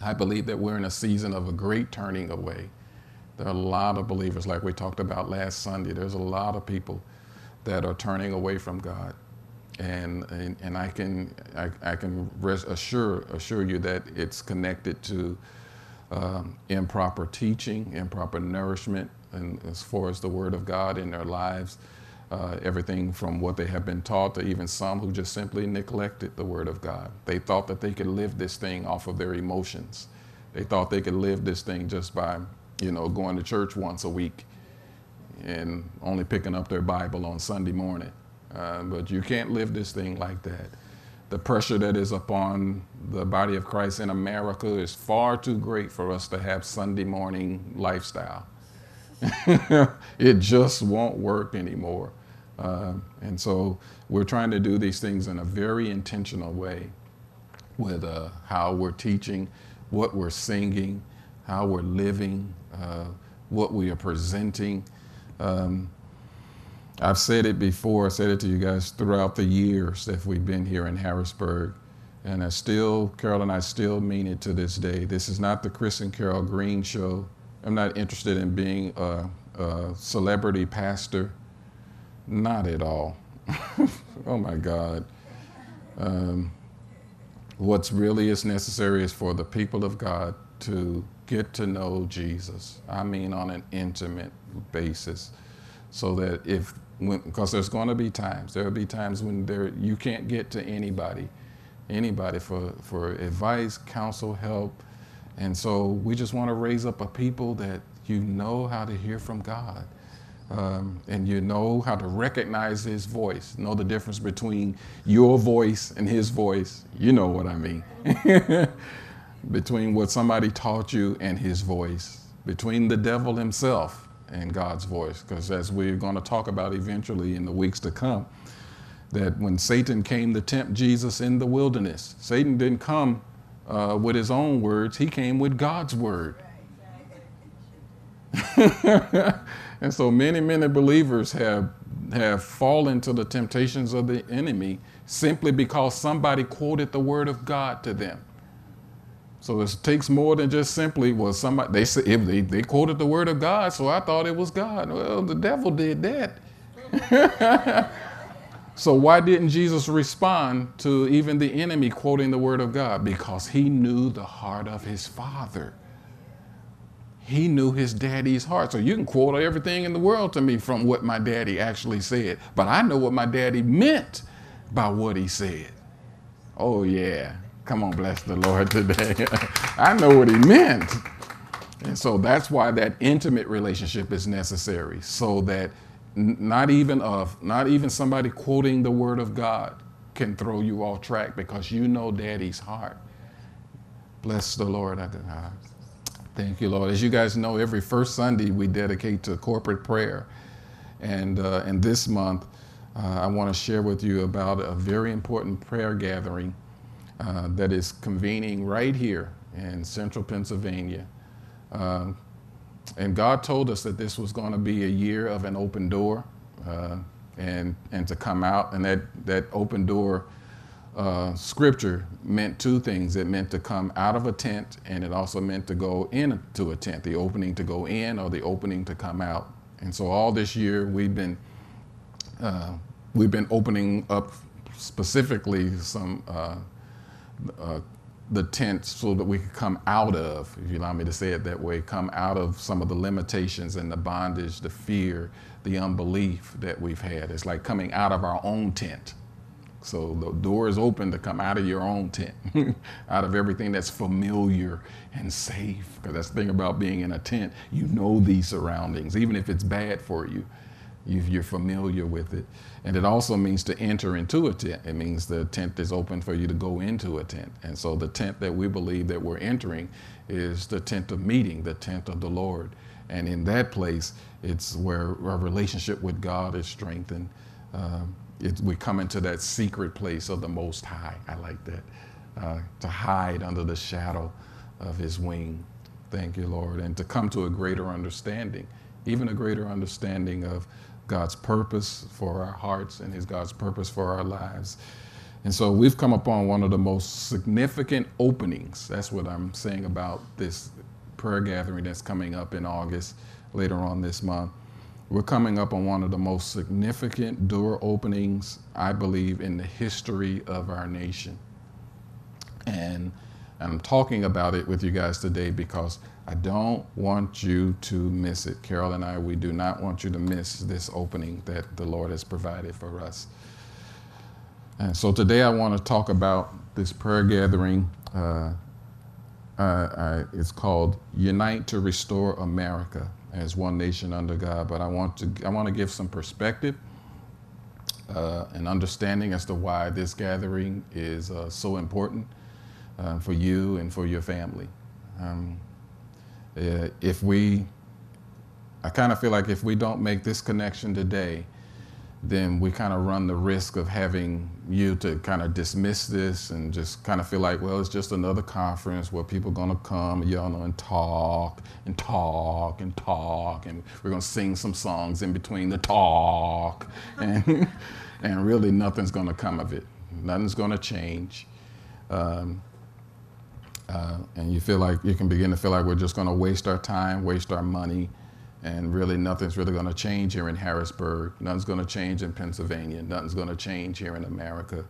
I believe that we're in a season of a great turning away. There are a lot of believers, like we talked about last Sunday. There's a lot of people that are turning away from God. And I can assure you that it's connected to improper teaching, improper nourishment, and as far as the Word of God in their lives, everything from what they have been taught to even some who just simply neglected the Word of God. They thought that they could live this thing off of their emotions. They thought they could live this thing just by, going to church once a week and only picking up their Bible on Sunday morning. But you can't live this thing like that. The pressure that is upon the body of Christ in America is far too great for us to have Sunday morning lifestyle. It just won't work anymore. And so we're trying to do these things in a very intentional way with how we're teaching, what we're singing, how we're living, what we are presenting. I've said it before, I said it to you guys throughout the years that we've been here in Harrisburg. And Carol and I still mean it to this day. This is not the Chris and Carol Green show. I'm not interested in being a celebrity pastor. Not at all. Oh my God. What's really is necessary is for the people of God to get to know Jesus. I mean on an intimate basis. So that because there's going to be times, there'll be times when you can't get to anybody for advice, counsel, help. And so we just want to raise up a people that how to hear from God. And how to recognize his voice, know the difference between your voice and his voice. You know what I mean. Between what somebody taught you and his voice, between the devil himself and God's voice. Because as we're going to talk about eventually in the weeks to come, that when Satan came to tempt Jesus in the wilderness, Satan didn't come with his own words, he came with God's word. And so many believers have fallen to the temptations of the enemy simply because somebody quoted the word of God to them. So it takes more than just simply, somebody, they quoted the word of God, so I thought it was God. Well, the devil did that. So why didn't Jesus respond to even the enemy quoting the word of God? Because he knew the heart of his Father. He knew his daddy's heart. So you can quote everything in the world to me from what my daddy actually said, but I know what my daddy meant by what he said. Oh yeah. Come on, bless the Lord today. I know what he meant. And so that's why that intimate relationship is necessary, so that not even somebody quoting the word of God can throw you off track, because you know daddy's heart. Bless the Lord. Thank you, Lord. As you guys know, every first Sunday we dedicate to corporate prayer. And this month, I want to share with you about a very important prayer gathering that is convening right here in central Pennsylvania. And God told us that this was going to be a year of an open door, and to come out. And that open door scripture meant two things. It meant to come out of a tent, and it also meant to go into a tent, the opening to go in or the opening to come out. And so all this year we've been opening up specifically some the tent so that we could come out of, if you allow me to say it that way, come out of some of the limitations and the bondage, the fear, the unbelief that we've had. It's like coming out of our own tent. So the door is open to come out of your own tent, out of everything that's familiar and safe. Because that's the thing about being in a tent. You know these surroundings, even if it's bad for you. You're familiar with it. And it also means to enter into a tent. It means the tent is open for you to go into a tent. And so the tent that we believe that we're entering is the tent of meeting, the tent of the Lord. And in that place, it's where our relationship with God is strengthened. We come into that secret place of the Most High. I like that. To hide under the shadow of his wing. Thank you, Lord. And to come to a greater understanding, even a greater understanding of God's purpose for our hearts and God's purpose for our lives. And so we've come upon one of the most significant openings. That's what I'm saying about this prayer gathering that's coming up in August, later on this month. We're coming up on one of the most significant door openings, I believe, in the history of our nation. And I'm talking about it with you guys today because I don't want you to miss it. Carol and I, we do not want you to miss this opening that the Lord has provided for us. And so today I want to talk about this prayer gathering. It's called Unite to Restore America as One Nation Under God. But I want to give some perspective and understanding as to why this gathering is so important for you and for your family. I kind of feel like if we don't make this connection today, then we kind of run the risk of having you to kind of dismiss this and just kind of feel like, well, it's just another conference where people are going to come, you know, and talk and talk and talk, and we're going to sing some songs in between the talk, and and really nothing's going to come of it. Nothing's going to change. And you feel like you can begin to feel like we're just going to waste our time, waste our money, and really nothing's really going to change here in Harrisburg. Nothing's going to change in Pennsylvania. Nothing's going to change here in America.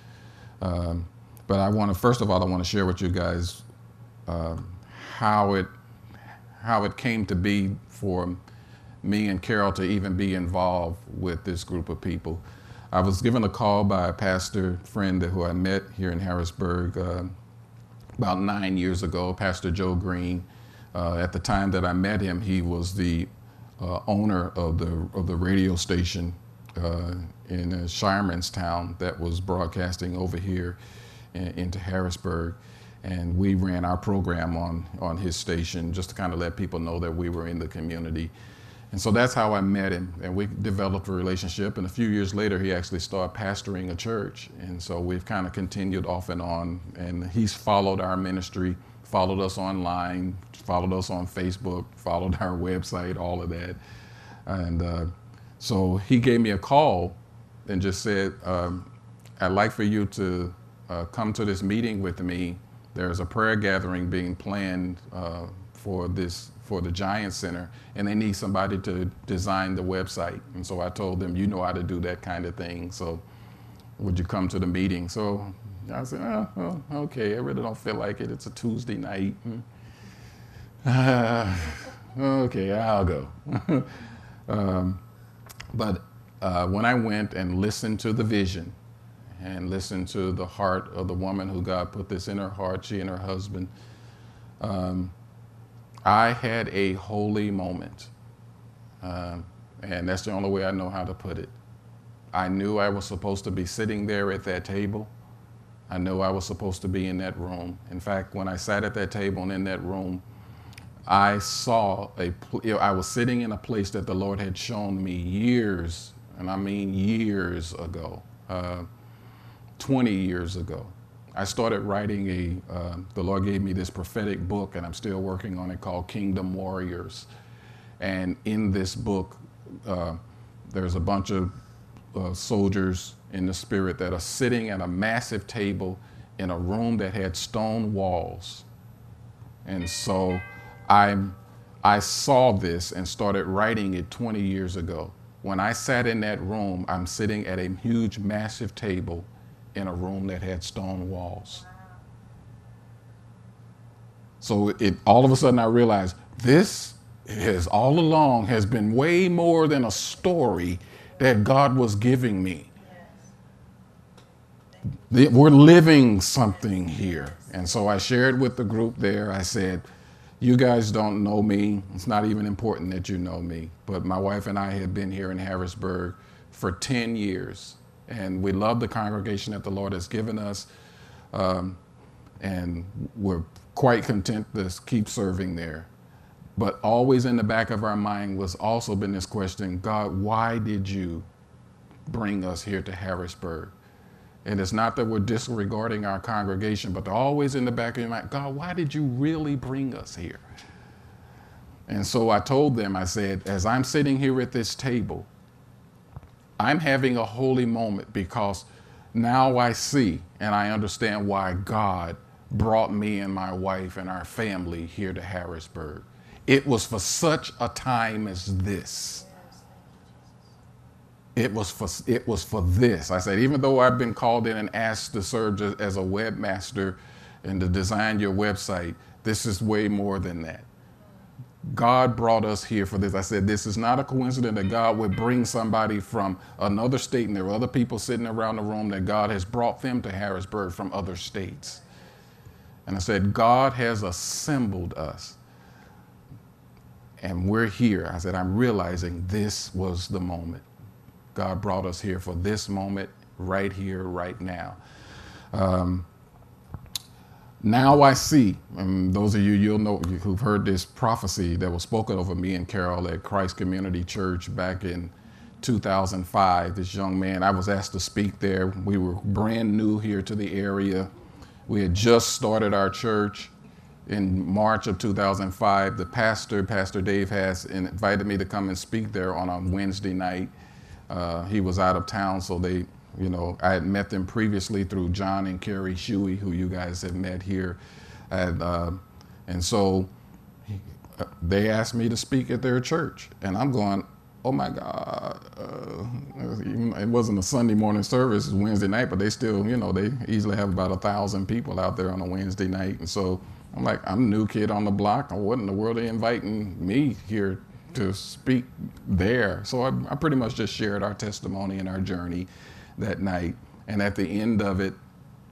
But first of all, I want to share with you guys how it came to be for me and Carol to even be involved with this group of people. I was given a call by a pastor friend who I met here in Harrisburg about 9 years ago, Pastor Joe Green. At the time that I met him, he was the owner of the radio station in Shiremanstown that was broadcasting over here into Harrisburg. And we ran our program on his station just to kind of let people know that we were in the community. And so that's how I met him, and we developed a relationship. And a few years later, he actually started pastoring a church. And so we've kind of continued off and on, and he's followed our ministry, followed us online, followed us on Facebook, followed our website, all of that. And so he gave me a call and just said, I'd like for you to come to this meeting with me. There's a prayer gathering being planned for the Giant Center, and they need somebody to design the website. And so I told them, you know how to do that kind of thing, so would you come to the meeting? So I said, oh, okay, I really don't feel like it. It's a Tuesday night. Okay, I'll go. But when I went and listened to the vision and listened to the heart of the woman who God put this in her heart, she and her husband, I had a holy moment. And that's the only way I know how to put it. I knew I was supposed to be sitting there at that table. I knew I was supposed to be in that room. In fact, when I sat at that table and in that room, I saw I was sitting in a place that the Lord had shown me years, and I mean years ago, 20 years ago. I started writing the Lord gave me this prophetic book, and I'm still working on it, called Kingdom Warriors. And in this book, there's a bunch of soldiers in the spirit that are sitting at a massive table in a room that had stone walls. And so I saw this and started writing it 20 years ago. When I sat in that room, I'm sitting at a huge, massive table in a room that had stone walls. So all of a sudden I realized this all along has been way more than a story that God was giving me. We're living something here. And so I shared with the group there, I said, you guys don't know me. It's not even important that you know me. But my wife and I had been here in Harrisburg for 10 years. And we love the congregation that the Lord has given us. And we're quite content to keep serving there. But always in the back of our mind was also been this question, God, why did you bring us here to Harrisburg? And it's not that we're disregarding our congregation, but they're always in the back of your mind, God, why did you really bring us here? And so I told them, I said, as I'm sitting here at this table, I'm having a holy moment because Now I see and I understand why God brought me and my wife and our family here to Harrisburg. It was for such a time as this. It was for this. I said, even though I've been called in and asked to serve as a webmaster and to design your website, this is way more than that. God brought us here for this. I said, this is not a coincidence that God would bring somebody from another state, and there are other people sitting around the room that God has brought them to Harrisburg from other states. And I said, God has assembled us. And we're here. I said, I'm realizing this was the moment. God brought us here for this moment, right here, right now. Now I see, and those of you, you'll know, who've heard this prophecy that was spoken over me and Carol at Christ Community Church back in 2005. This young man, I was asked to speak there. We were brand new here to the area. We had just started our church in March of 2005. The pastor, Pastor Dave, has invited me to come and speak there on a Wednesday night. He was out of town, so they, I had met them previously through John and Carrie Shuey, who you guys have met here. And so they asked me to speak at their church. And I'm going, oh my God. It wasn't a Sunday morning service, it was Wednesday night, but they still, they easily have about 1,000 people out there on a Wednesday night. And so I'm like, I'm a new kid on the block. What in the world are they inviting me here to speak there? So I pretty much just shared our testimony and our journey that night. And at the end of it,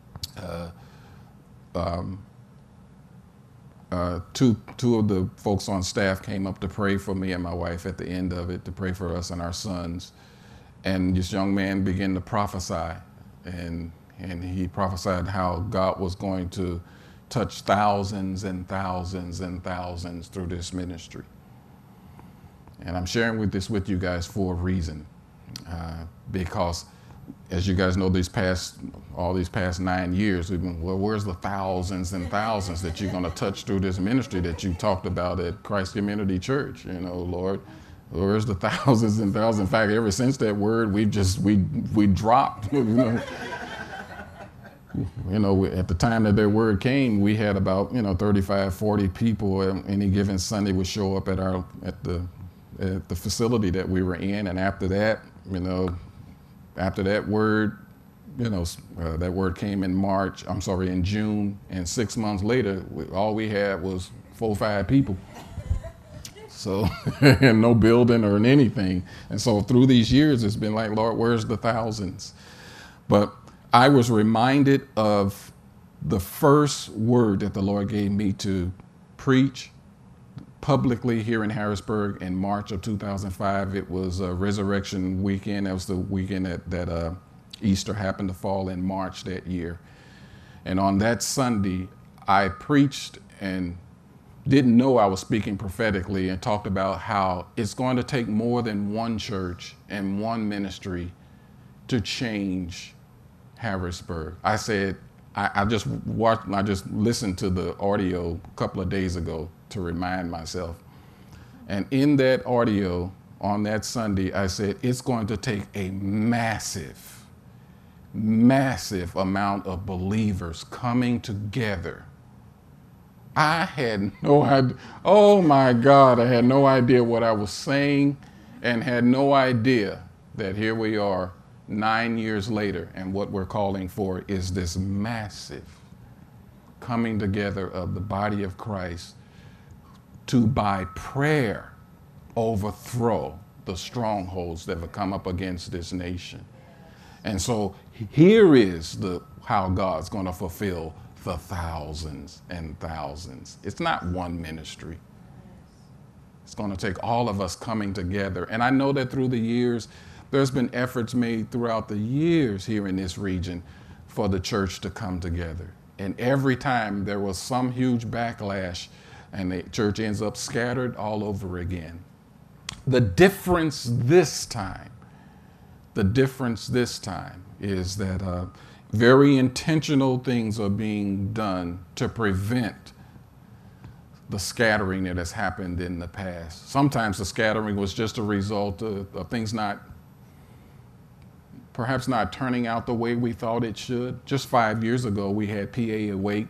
two of the folks on staff came up to pray for me and my wife at the end of it, to pray for us and our sons. And this young man began to prophesy, and he prophesied how God was going to touch thousands and thousands and thousands through this ministry. And I'm sharing this with you guys for a reason, because as you guys know, all these past 9 years, we've been, well, where's the thousands and thousands that you're going to touch through this ministry that you talked about at Christ Community Church? Lord, where's the thousands and thousands? In fact, ever since that word, we dropped. At the time that that word came, we had about 35, 40 people any given Sunday would show up at the facility that we were in. And after that, after that word, that word came in June, and 6 months later, all we had was 4 or 5 people. So, and no building or anything. And so through these years, it's been like, Lord, where's the thousands? But I was reminded of the first word that the Lord gave me to preach publicly here in Harrisburg in March of 2005. It was a Resurrection weekend. That was the weekend that Easter happened to fall in March that year. And on that Sunday, I preached and didn't know I was speaking prophetically, and talked about how it's going to take more than one church and one ministry to change Harrisburg. I said, I just listened to the audio a couple of days ago to remind myself. And in that audio on that Sunday, I said, it's going to take a massive, massive amount of believers coming together. I had no idea. Oh my God, I had no idea what I was saying, and had no idea that here we are 9 years later, and what we're calling for is this massive coming together of the body of Christ to, by prayer, overthrow the strongholds that have come up against this nation. And so here is how God's going to fulfill the thousands and thousands. It's not one ministry. It's going to take all of us coming together. And I know that through the years, there's been efforts made throughout the years here in this region for the church to come together. And every time there was some huge backlash, and the church ends up scattered all over again. The difference this time is that very intentional things are being done to prevent the scattering that has happened in the past. Sometimes the scattering was just a result of things not perhaps not turning out the way we thought it should. Just 5 years ago, we had PA Awake.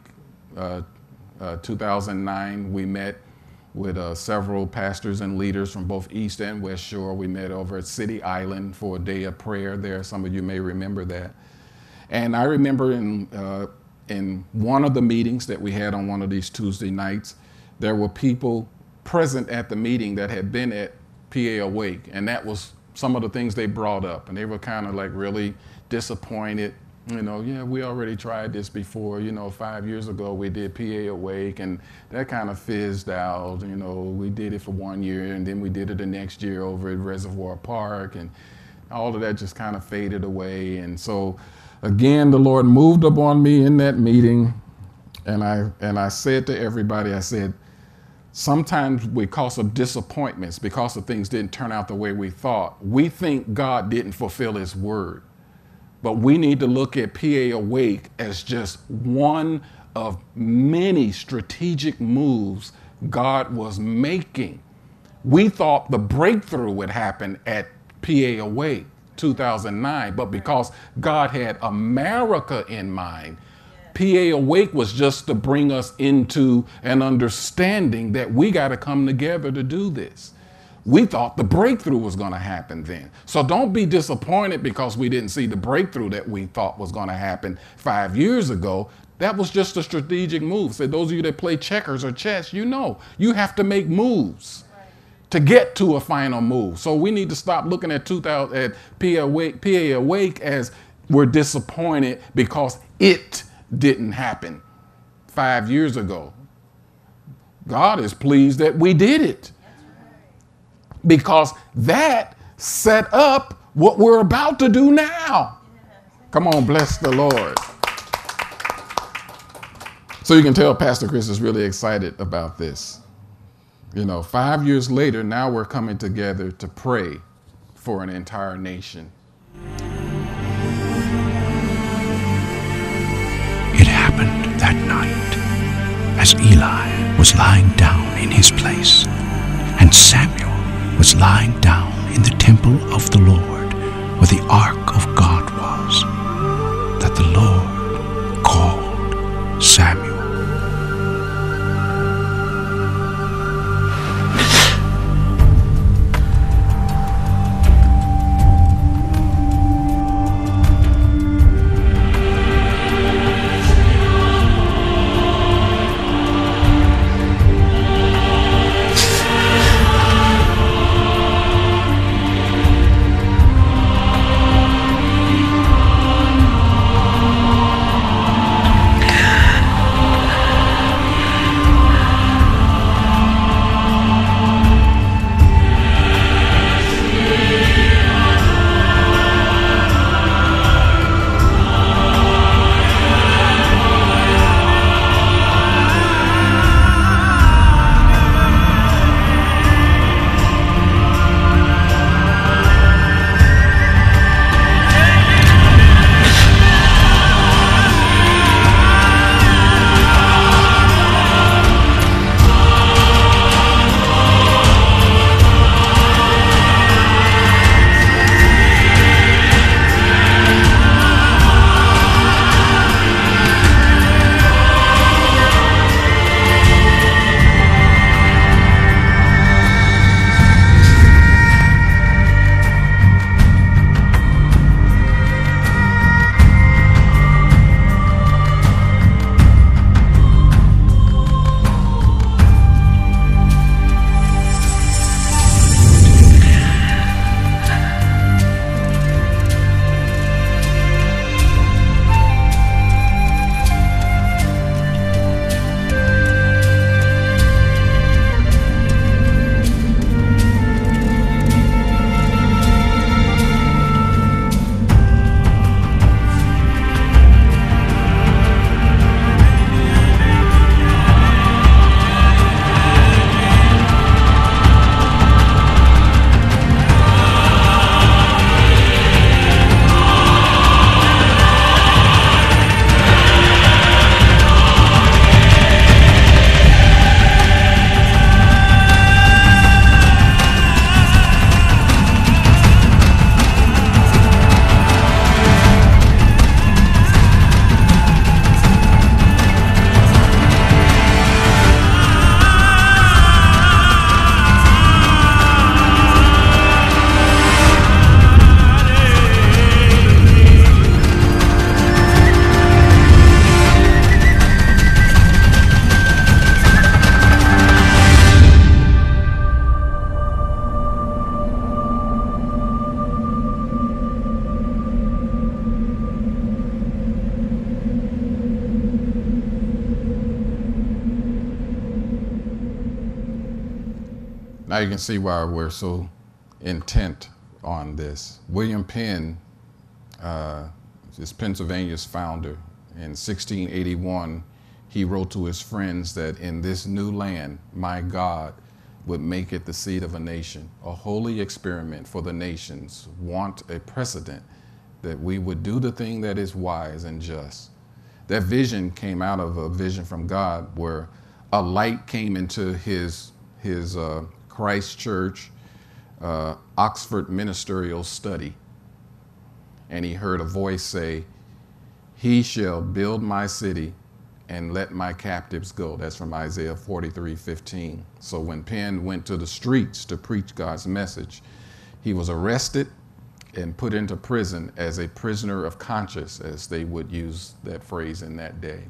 2009, we met with several pastors and leaders from both East and West Shore. We met over at City Island for a day of prayer there. Some of you may remember that. And I remember in one of the meetings that we had on one of these Tuesday nights, there were people present at the meeting that had been at PA Awake, and that was some of the things they brought up, and they were kind of like really disappointed. Yeah, we already tried this before. 5 years ago we did PA Awake, and that kind of fizzed out. We did it for 1 year, and then we did it the next year over at Reservoir Park, and all of that just kind of faded away. And so again, the Lord moved upon me in that meeting, and I said to everybody, I said, sometimes because of disappointments, because of things didn't turn out the way we thought, we think God didn't fulfill his word. But we need to look at PA Awake as just one of many strategic moves God was making. We thought the breakthrough would happen at PA Awake 2009, but because God had America in mind, PA Awake was just to bring us into an understanding that we got to come together to do this. We thought the breakthrough was going to happen then. So don't be disappointed because we didn't see the breakthrough that we thought was going to happen 5 years ago. That was just a strategic move. So those of you that play checkers or chess, you have to make moves to get to a final move. So we need to stop looking at PA Awake as we're disappointed because it didn't happen 5 years ago. God is pleased that we did it, because that set up what we're about to do now. Come on, bless the Lord. So you can tell Pastor Chris is really excited about this. 5 years later, now we're coming together to pray for an entire nation. It happened that night as Eli was lying down in his place, and Samuel was lying down in the temple of the Lord, where the ark of God was, that the Lord called Samuel. Now you can see why we're so intent on this. William Penn is Pennsylvania's founder. In 1681, he wrote to his friends that in this new land, my God would make it the seat of a nation, a holy experiment for the nations, want a precedent that we would do the thing that is wise and just. That vision came out of a vision from God where a light came into his Christ Church, Oxford ministerial study. And he heard a voice say, "He shall build my city and let my captives go." That's from Isaiah 43:15. So when Penn went to the streets to preach God's message, he was arrested and put into prison as a prisoner of conscience, as they would use that phrase in that day.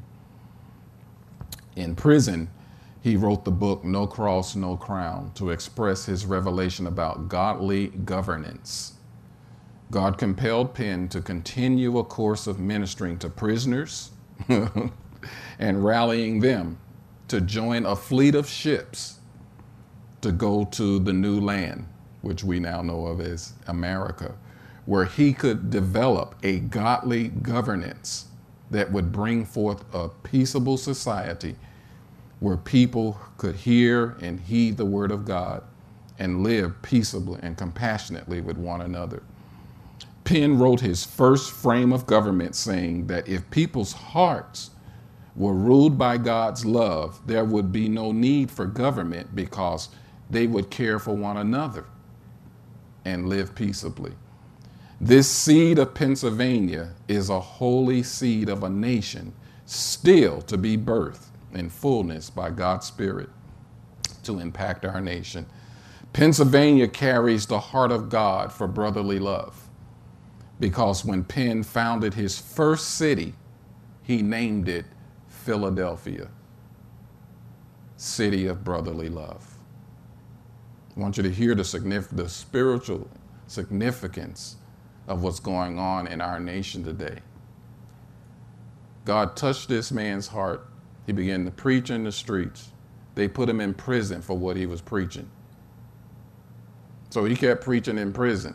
In prison, he wrote the book No Cross, No Crown to express his revelation about godly governance. God compelled Penn to continue a course of ministering to prisoners and rallying them to join a fleet of ships to go to the new land, which we now know of as America, where he could develop a godly governance that would bring forth a peaceable society where people could hear and heed the word of God and live peaceably and compassionately with one another. Penn wrote his first frame of government saying that if people's hearts were ruled by God's love, there would be no need for government because they would care for one another and live peaceably. This seed of Pennsylvania is a holy seed of a nation still to be birthed in fullness by God's Spirit to impact our nation. Pennsylvania carries the heart of God for brotherly love because when Penn founded his first city, he named it Philadelphia, city of brotherly love. I want you to hear the spiritual significance of what's going on in our nation today. God touched this man's heart. He began to preach in the streets. They put him in prison for what he was preaching. So he kept preaching in prison.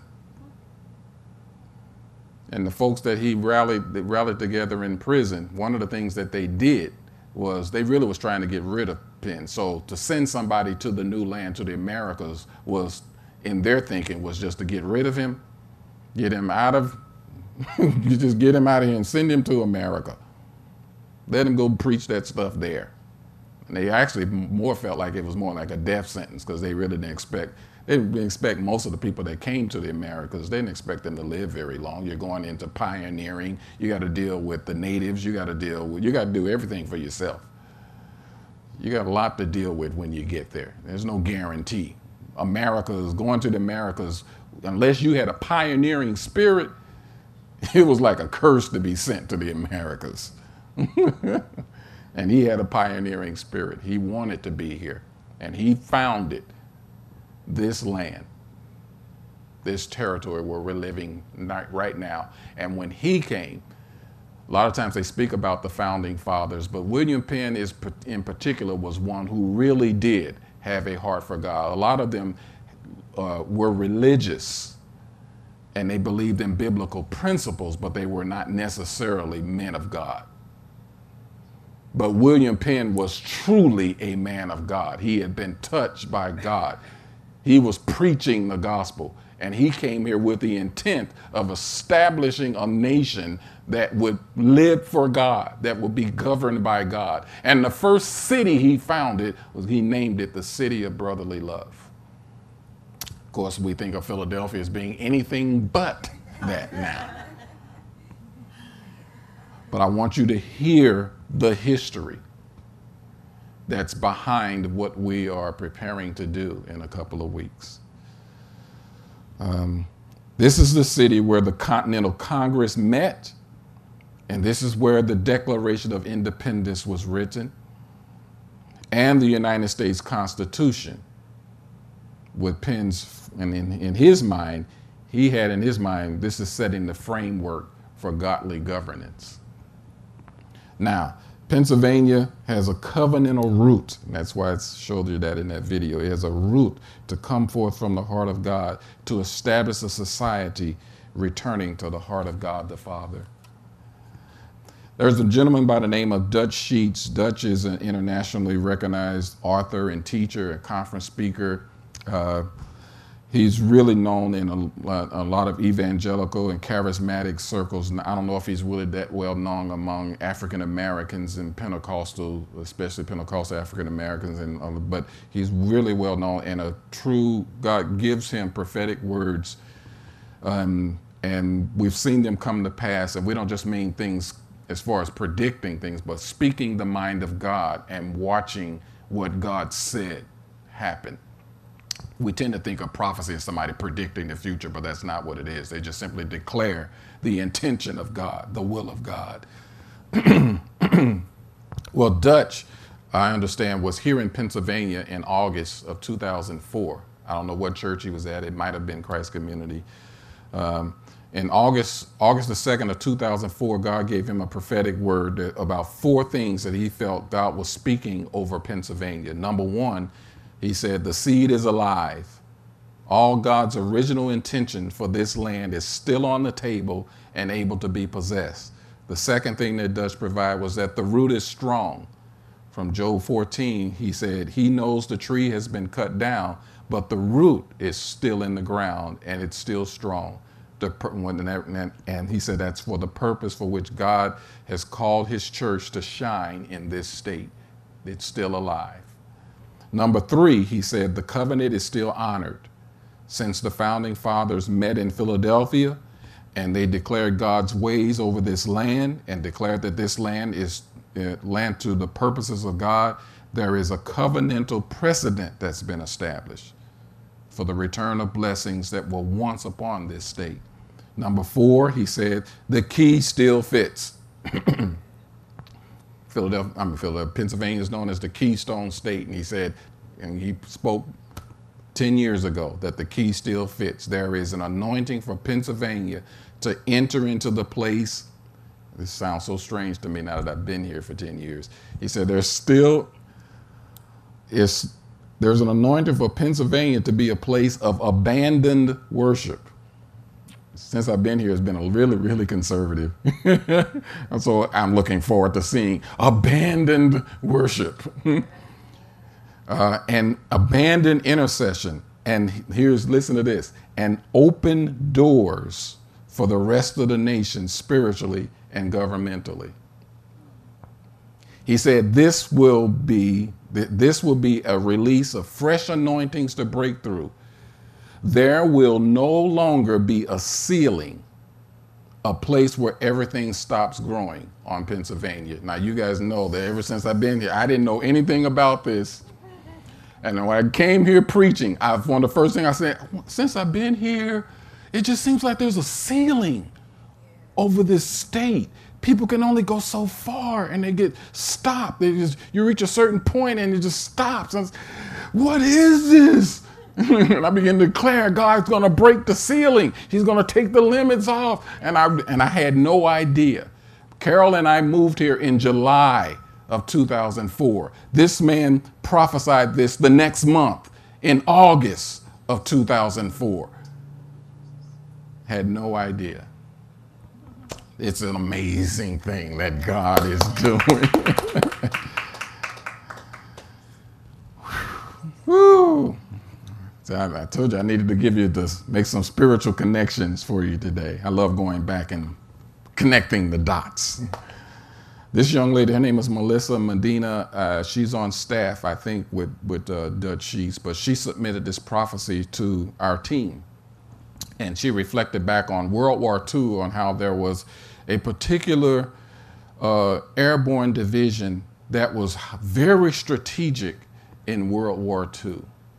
And the folks that he rallied together in prison, one of the things that they did was they really was trying to get rid of Penn. So to send somebody to the new land, to the Americas, was, in their thinking, was just to get rid of him, get him out of, you just get him out of here and send him to America. Let him go preach that stuff there. And they actually more felt like it was more like a death sentence because they really didn't expect most of the people that came to the Americas, they didn't expect them to live very long. You're going into pioneering. You got to deal with the natives. You got to do everything for yourself. You got a lot to deal with when you get there. There's no guarantee. Going to the Americas, unless you had a pioneering spirit, it was like a curse to be sent to the Americas. And he had a pioneering spirit. He wanted to be here. And he founded this land, this territory where we're living right now. And when he came, a lot of times they speak about the founding fathers, but William Penn in particular was one who really did have a heart for God. A lot of them were religious and they believed in biblical principles, but they were not necessarily men of God. But William Penn was truly a man of God. He had been touched by God. He was preaching the gospel, and he came here with the intent of establishing a nation that would live for God, that would be governed by God. And the first city he founded he named it the City of Brotherly Love. Of course, we think of Philadelphia as being anything but that now. But I want you to hear the history that's behind what we are preparing to do in a couple of weeks. This is the city where the Continental Congress met, and this is where the Declaration of Independence was written, and the United States Constitution. With Penn's, and in his mind, he had in his mind, this is setting the framework for godly governance. Now, Pennsylvania has a covenantal root. And that's why I showed you that in that video. It has a root to come forth from the heart of God to establish a society returning to the heart of God the Father. There's a gentleman by the name of Dutch Sheets. Dutch is an internationally recognized author and teacher and conference speaker. He's really known in a lot of evangelical and charismatic circles. And I don't know if he's really that well known among African Americans and Pentecostal, especially Pentecostal African Americans, but he's really well known and a true, God gives him prophetic words. And we've seen them come to pass. And we don't just mean things as far as predicting things, but speaking the mind of God and watching what God said happen. We tend to think of prophecy as somebody predicting the future, but that's not what it is. They just simply declare the intention of God, the will of God. Well, Dutch, I understand, was here in Pennsylvania in August of 2004. I don't know what church he was at. It might have been Christ Community. In August the 2nd of 2004, God gave him a prophetic word about 4 things that he felt God was speaking over Pennsylvania. Number 1, he said, the seed is alive. All God's original intention for this land is still on the table and able to be possessed. The second thing that Dutch provided was that the root is strong. From Job 14, he said, he knows the tree has been cut down, but the root is still in the ground and it's still strong. And he said that's for the purpose for which God has called his church to shine in this state. It's still alive. Number 3, he said, the covenant is still honored. Since the founding fathers met in Philadelphia and they declared God's ways over this land and declared that this land is land to the purposes of God, there is a covenantal precedent that's been established for the return of blessings that were once upon this state. Number 4, he said, the key still fits. Pennsylvania is known as the Keystone State. And he said, and he spoke 10 years ago, that the key still fits. There is an anointing for Pennsylvania to enter into the place. This sounds so strange to me now that I've been here for 10 years. He said, there's an anointing for Pennsylvania to be a place of abandoned worship. Since I've been here, it's been really, really conservative. And so I'm looking forward to seeing abandoned worship and abandoned intercession. And listen to this, and open doors for the rest of the nation spiritually and governmentally. He said this will be a release of fresh anointings to break through. There will no longer be a ceiling, a place where everything stops growing on Pennsylvania. Now, you guys know that ever since I've been here, I didn't know anything about this. And when I came here preaching, one of the first things I said, since I've been here, it just seems like there's a ceiling over this state. People can only go so far and they get stopped. You reach a certain point and it just stops. What is this? And I began to declare God's going to break the ceiling. He's going to take the limits off. And I had no idea. Carol and I moved here in July of 2004. This man prophesied this the next month in August of 2004. Had no idea. It's an amazing thing that God is doing. Woo. So I told you I needed to give you make some spiritual connections for you today. I love going back and connecting the dots. This young lady, her name is Melissa Medina. She's on staff, I think, with Dutch Sheets, but she submitted this prophecy to our team. And she reflected back on World War II, on how there was a particular airborne division that was very strategic in World War II.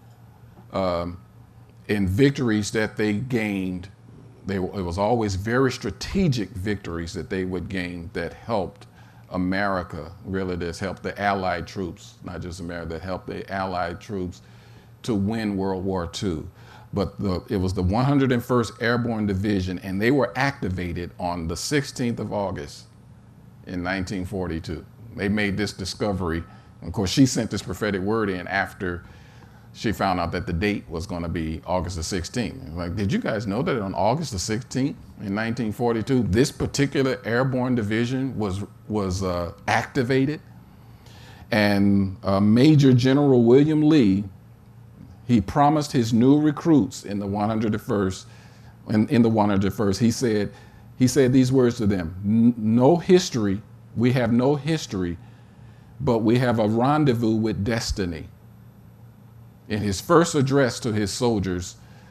In victories that they gained, it was always very strategic victories that they would gain that helped America, really that helped the Allied troops, not just America, that helped the Allied troops to win World War II. But it was the 101st Airborne Division, and they were activated on the 16th of August in 1942. They made this discovery. Of course, she sent this prophetic word in after she found out that the date was going to be August the 16th. Like, did you guys know that on August the 16th in 1942, this particular airborne division was activated? And Major General William Lee, he promised his new recruits in the 101st, in the 101st, he said these words to them: no history, we have no history, but we have a rendezvous with destiny. In his first address to his soldiers,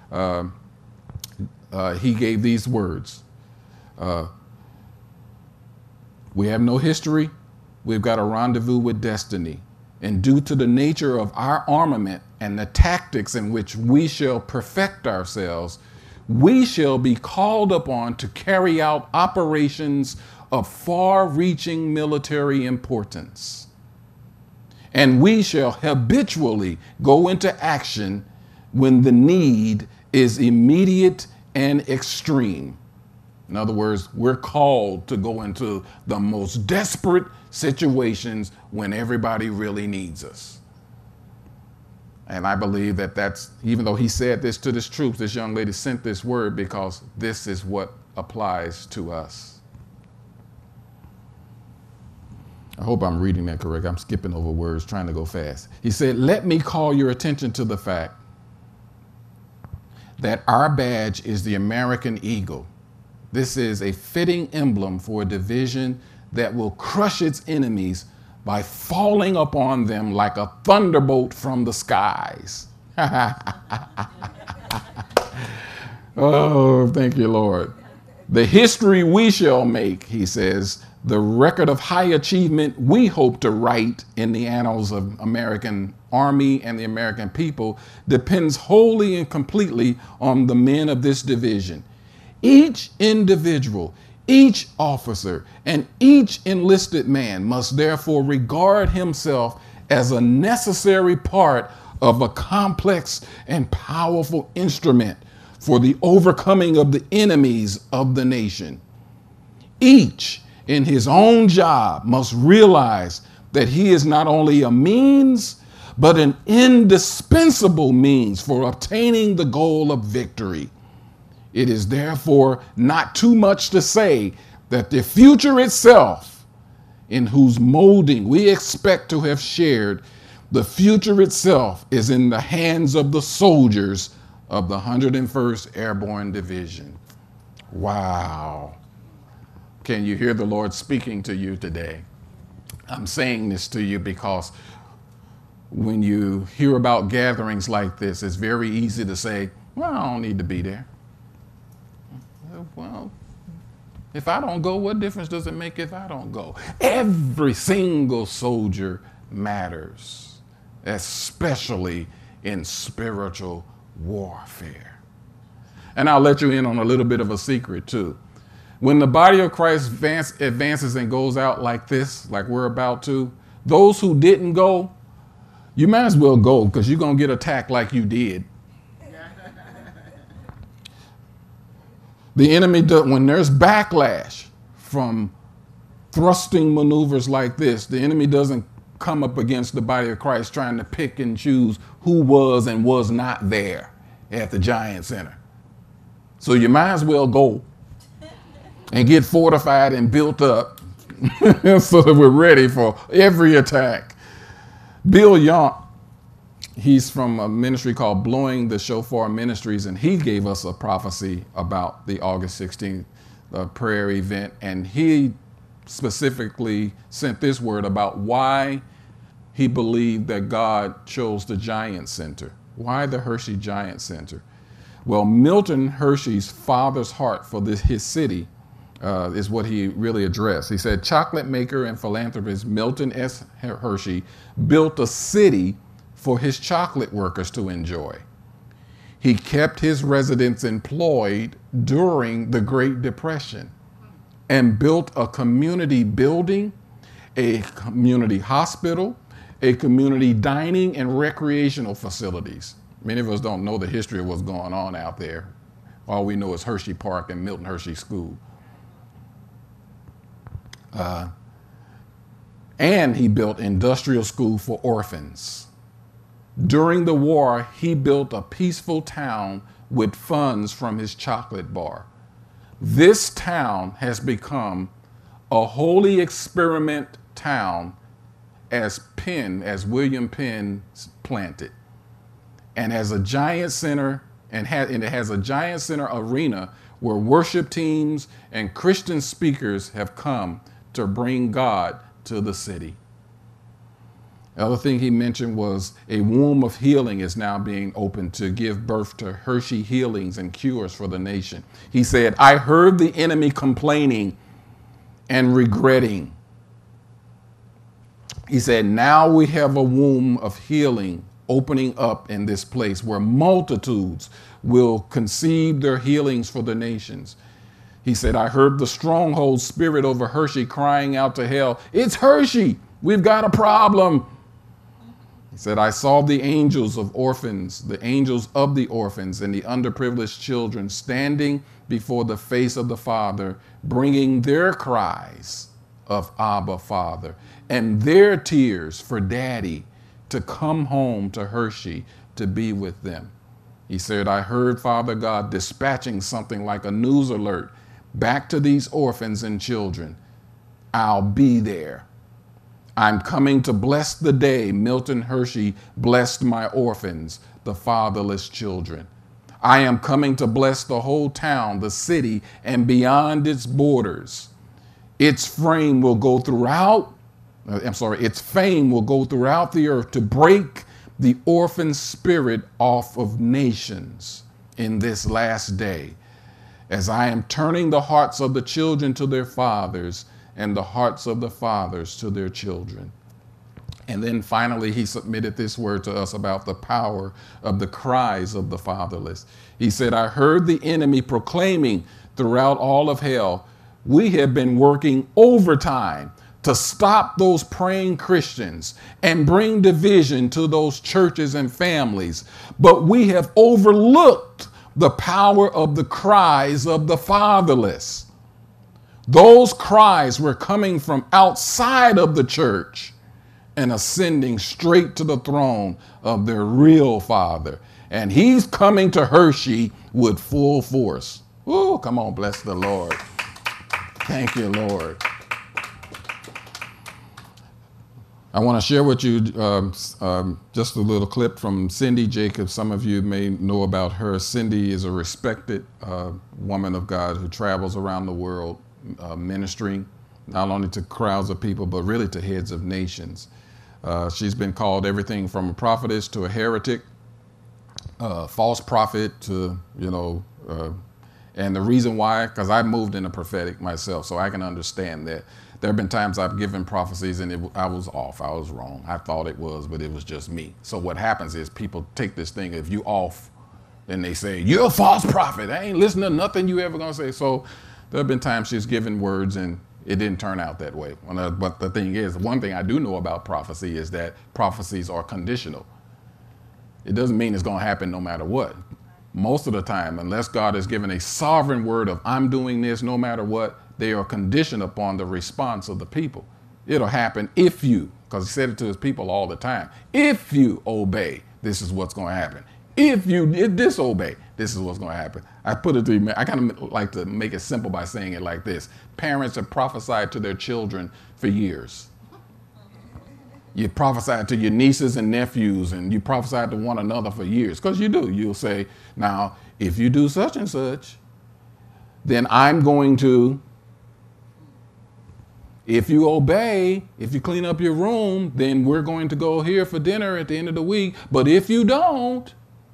he gave these words: we have no history, we've got a rendezvous with destiny. And due to the nature of our armament and the tactics in which we shall perfect ourselves, we shall be called upon to carry out operations of far-reaching military importance. And we shall habitually go into action when the need is immediate and extreme. In other words, we're called to go into the most desperate situations when everybody really needs us. And I believe that that's, even though he said this to his troops, this young lady sent this word because this is what applies to us. I hope I'm reading that correct. I'm skipping over words, trying to go fast. He said, let me call your attention to the fact that our badge is the American Eagle. This is a fitting emblem for a division that will crush its enemies by falling upon them like a thunderbolt from the skies. Oh, thank you, Lord. The history we shall make, he says, the record of high achievement we hope to write in the annals of American Army and the American people depends wholly and completely on the men of this division. Each individual, each officer, and each enlisted man must therefore regard himself as a necessary part of a complex and powerful instrument for the overcoming of the enemies of the nation. Each in his own job must realize that he is not only a means, but an indispensable means for obtaining the goal of victory. It is therefore not too much to say that the future itself, in whose molding we expect to have shared, the future itself is in the hands of the soldiers of the 101st Airborne Division. Wow. Can you hear the Lord speaking to you today? I'm saying this to you because when you hear about gatherings like this, it's very easy to say, well, I don't need to be there. Well, if I don't go, what difference does it make if I don't go? Every single soldier matters, especially in spiritual warfare. And I'll let you in on a little bit of a secret too. When the body of Christ advances and goes out like this, like we're about to, those who didn't go, you might as well go because you're going to get attacked like you did. The enemy, when there's backlash from thrusting maneuvers like this, the enemy doesn't come up against the body of Christ trying to pick and choose who was and was not there at the Giant Center. So you might as well go and get fortified and built up so that we're ready for every attack. Bill Yonk, he's from a ministry called Blowing the Shofar Ministries, and he gave us a prophecy about the August 16th prayer event, and he specifically sent this word about why he believed that God chose the Giant Center. Why the Hershey Giant Center? Well, Milton Hershey's father's heart for his city is what he really addressed. He said, chocolate maker and philanthropist Milton S. Hershey built a city for his chocolate workers to enjoy. He kept his residents employed during the Great Depression and built a community building, a community hospital, a community dining and recreational facilities. Many of us don't know the history of what's going on out there. All we know is Hershey Park and Milton Hershey School. And he built industrial school for orphans. During the war, he built a peaceful town with funds from his chocolate bar. This town has become a holy experiment town as William Penn planted, and has a giant center and it has a giant center arena where worship teams and Christian speakers have come to bring God to the city. The other thing he mentioned was a womb of healing is now being opened to give birth to Hershey healings and cures for the nation. He said, I heard the enemy complaining and regretting. He said, now we have a womb of healing opening up in this place where multitudes will conceive their healings for the nations. He said, I heard the stronghold spirit over Hershey crying out to hell, it's Hershey, we've got a problem. He said, I saw the angels of orphans, the angels of the orphans and the underprivileged children standing before the face of the Father, bringing their cries of Abba, Father, and their tears for Daddy to come home to Hershey to be with them. He said, I heard Father God dispatching something like a news alert back to these orphans and children. I'll be there. I'm coming to bless the day Milton Hershey blessed my orphans, the fatherless children. I am coming to bless the whole town, the city, and beyond its borders. Its fame will go throughout the earth to break the orphan spirit off of nations in this last day, as I am turning the hearts of the children to their fathers and the hearts of the fathers to their children. And then finally, he submitted this word to us about the power of the cries of the fatherless. He said, I heard the enemy proclaiming throughout all of hell, we have been working overtime to stop those praying Christians and bring division to those churches and families. But we have overlooked the power of the cries of the fatherless. Those cries were coming from outside of the church and ascending straight to the throne of their real Father. And he's coming to Hershey with full force. Oh, come on, bless the Lord. Thank you, Lord. I want to share with you just a little clip from Cindy Jacobs. Some of you may know about her. Cindy is a respected woman of God who travels around the world ministering not only to crowds of people, but really to heads of nations. She's been called everything from a prophetess to a heretic, false prophet to, and the reason why, because I moved in the prophetic myself, so I can understand that. There have been times I've given prophecies and I was off, I was wrong. I thought it was, but it was just me. So what happens is people take this thing, if you off, then they say, you're a false prophet. I ain't listening to nothing you ever gonna say. So there have been times she's given words and it didn't turn out that way. But the thing is, one thing I do know about prophecy is that prophecies are conditional. It doesn't mean it's gonna happen no matter what. Most of the time, unless God has given a sovereign word of I'm doing this no matter what, they are conditioned upon the response of the people. It'll happen if you, because he said it to his people all the time, if you obey, this is what's going to happen. If you disobey, this is what's going to happen. I put it to you, I kind of like to make it simple by saying it like this. Parents have prophesied to their children for years. You prophesied to your nieces and nephews, and you prophesied to one another for years, because you do. You'll say, now, if you do such and such, then I'm going to. If you obey, if you clean up your room, then we're going to go here for dinner at the end of the week. But if you don't,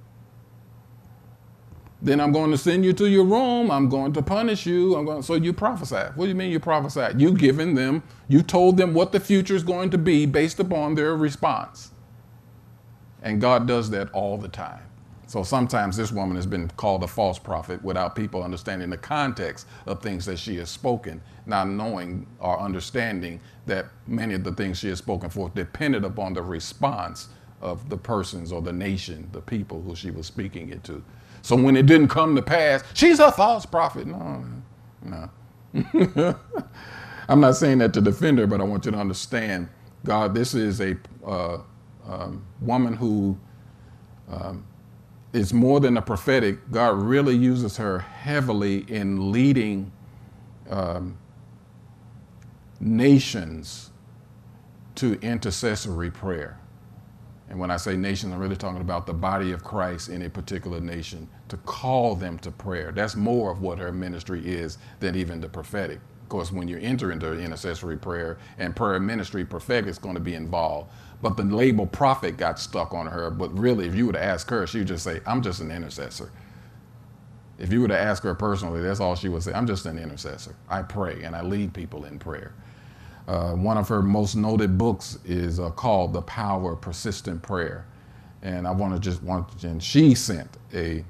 then I'm going to send you to your room. I'm going to punish you. So you prophesied. What do you mean you prophesied? You told them what the future is going to be based upon their response. And God does that all the time. So sometimes this woman has been called a false prophet without people understanding the context of things that she has spoken, not knowing or understanding that many of the things she has spoken forth depended upon the response of the persons or the nation, the people who she was speaking it to. So when it didn't come to pass, she's a false prophet. No. I'm not saying that to defend her, but I want you to understand, God, this is a woman who is more than a prophetic. God really uses her heavily in leading nations to intercessory prayer. And when I say nations, I'm really talking about the body of Christ in a particular nation, to call them to prayer. That's more of what her ministry is than even the prophetic. Of course, when you enter into intercessory prayer and prayer ministry, prophetic is going to be involved. But the label prophet got stuck on her. But really, if you were to ask her, she would just say, I'm just an intercessor. If you were to ask her personally, that's all she would say. I'm just an intercessor. I pray and I lead people in prayer. One of her most noted books is called The Power of Persistent Prayer. And I and she sent a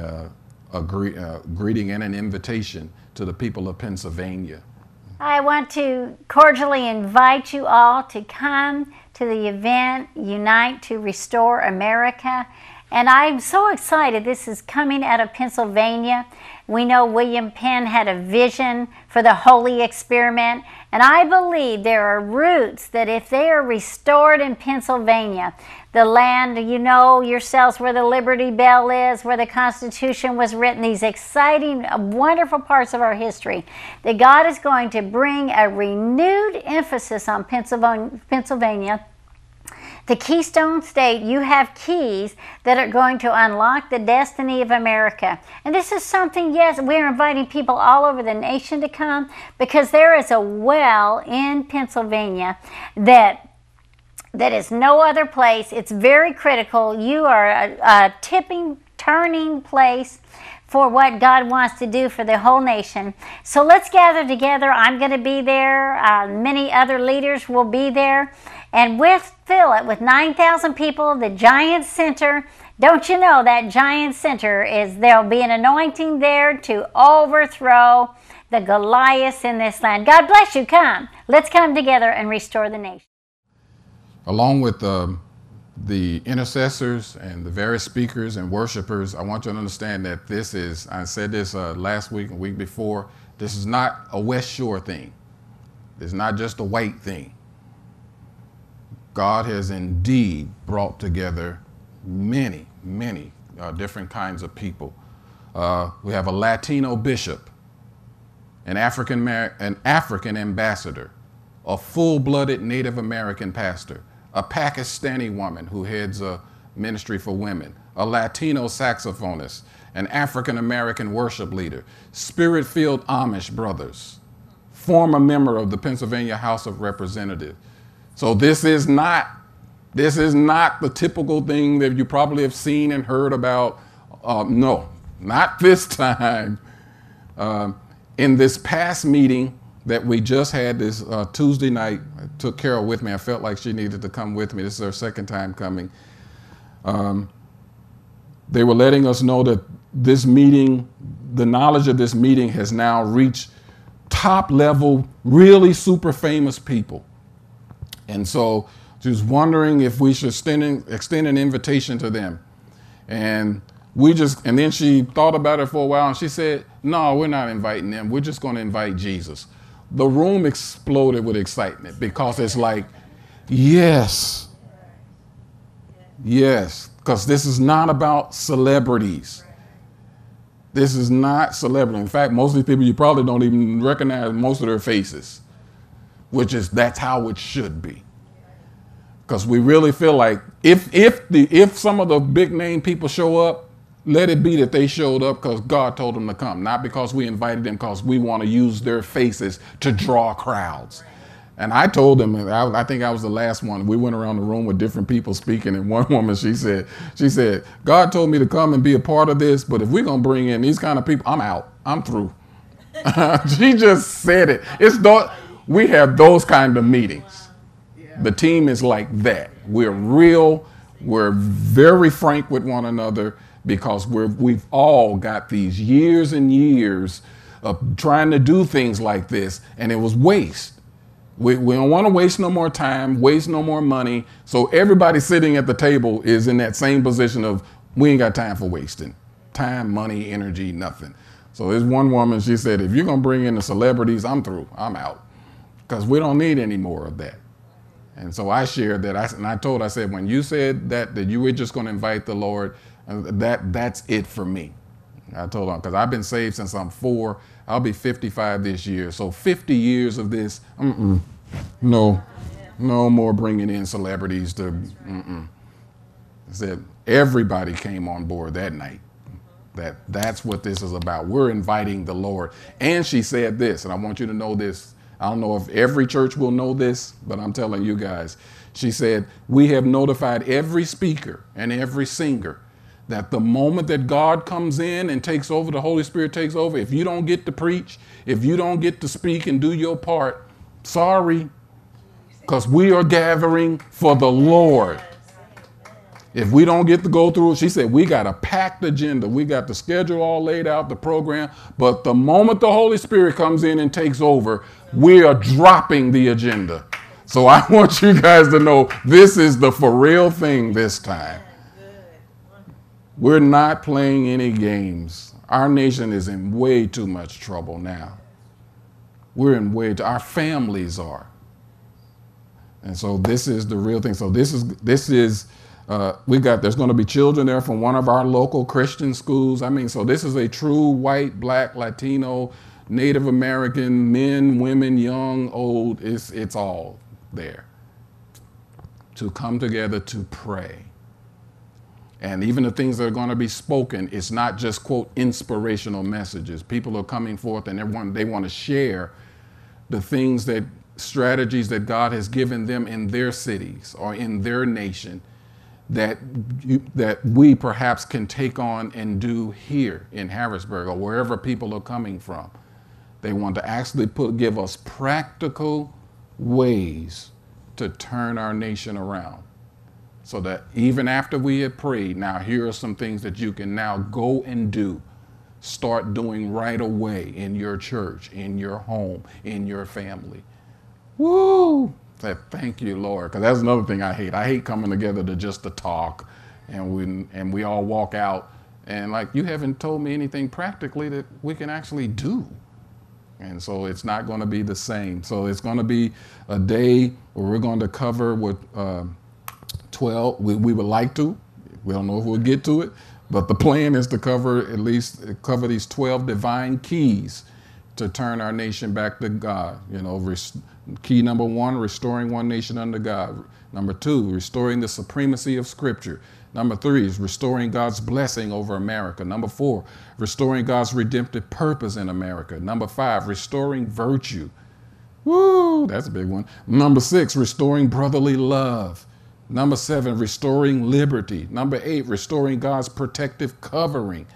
greeting and an invitation to the people of Pennsylvania. I want to cordially invite you all to come to the event, Unite to Restore America. And I'm so excited. This is coming out of Pennsylvania. We know William Penn had a vision for the Holy Experiment. And I believe there are roots that if they are restored in Pennsylvania, the land, you know yourselves where the Liberty Bell is, where the Constitution was written, these exciting, wonderful parts of our history, that God is going to bring a renewed emphasis on Pennsylvania. The Keystone State, you have keys that are going to unlock the destiny of America. And this is something, yes, we're inviting people all over the nation to come, because there is a well in Pennsylvania that is no other place. It's very critical. You are a turning place for what God wants to do for the whole nation. So let's gather together. I'm going to be there. Many other leaders will be there. And fill it with 9,000 people, the Giant Center. Don't you know that Giant Center there'll be an anointing there to overthrow the Goliaths in this land. God bless you. Come. Let's come together and restore the nation. Along with the intercessors and the various speakers and worshipers, I want you to understand that this is, I said this last week and week before, this is not a West Shore thing. It's not just a white thing. God has indeed brought together many, many different kinds of people. We have a Latino bishop, an African ambassador, a full-blooded Native American pastor, a Pakistani woman who heads a ministry for women, a Latino saxophonist, an African American worship leader, Spirit-filled Amish brothers, former member of the Pennsylvania House of Representatives. So this is not the typical thing that you probably have seen and heard about. No, not this time. In this past meeting that we just had this Tuesday night, I took Carol with me. I felt like she needed to come with me. This is her second time coming. They were letting us know that this meeting, the knowledge of this meeting has now reached top level, really super famous people. And so she was wondering if we should extend an invitation to them. And then she thought about it for a while and she said, no, we're not inviting them. We're just going to invite Jesus. The room exploded with excitement because it's like, yes, because this is not about celebrities. This is not celebrity. In fact, most of these people, you probably don't even recognize most of their faces, that's how it should be. Because we really feel like if some of the big name people show up, let it be that they showed up because God told them to come, not because we invited them because we want to use their faces to draw crowds. And I told them, and I think I was the last one. We went around the room with different people speaking, and one woman, she said, God told me to come and be a part of this, but if we're going to bring in these kind of people, I'm out. I'm through. She just said it. We have those kind of meetings. The team is like that. We're real. We're very frank with one another because we've all got these years and years of trying to do things like this, and it was waste. We don't want to waste no more time, waste no more money. So everybody sitting at the table is in that same position of, we ain't got time for wasting. Time, money, energy, nothing. So there's one woman, she said, if you're going to bring in the celebrities, I'm through. I'm out. because we don't need any more of that. And so I shared that. I said, when you said that you were just going to invite the Lord, that's it for me. I told him, because I've been saved since I'm 4. I'll be 55 this year. So 50 years of this, no more bringing in celebrities to, I said, everybody came on board that night. That's what this is about. We're inviting the Lord. And she said this, and I want you to know this. I don't know if every church will know this, but I'm telling you guys. She said, we have notified every speaker and every singer that the moment that God comes in and takes over, the Holy Spirit takes over, if you don't get to preach, if you don't get to speak and do your part, sorry, because we are gathering for the Lord. If we don't get to go through, she said, we got a packed agenda. We got the schedule all laid out, the program. But the moment the Holy Spirit comes in and takes over, we are dropping the agenda. So I want you guys to know this is the for real thing this time. We're not playing any games. Our nation is in way too much trouble now. We're in our families are. And so this is the real thing. So this is there's going to be children there from one of our local Christian schools. I mean, so this is a true white, black, Latino, Native American, men, women, young, old. It's all there to come together to pray. And even the things that are going to be spoken, it's not just, quote, inspirational messages. People are coming forth and they want to share the things strategies that God has given them in their cities or in their nation that we perhaps can take on and do here in Harrisburg or wherever people are coming from. They want to actually give us practical ways to turn our nation around. So that even after we have prayed, now here are some things that you can now go and do. Start doing right away in your church, in your home, in your family. Woo! Thank you, Lord, because that's another thing I hate. I hate coming together to talk, and we all walk out, and like, you haven't told me anything practically that we can actually do. And so it's not going to be the same. So it's going to be a day where we're going to cover what 12. We would like to. We don't know if we'll get to it, but the plan is to cover these 12 divine keys to turn our nation back to God. Key number 1, restoring one nation under God. Number 2, restoring the supremacy of Scripture. Number 3 is restoring God's blessing over America. Number 4, restoring God's redemptive purpose in America. Number 5, restoring virtue. Woo, that's a big one. Number 6, restoring brotherly love. Number 7, restoring liberty. Number 8, restoring God's protective covering.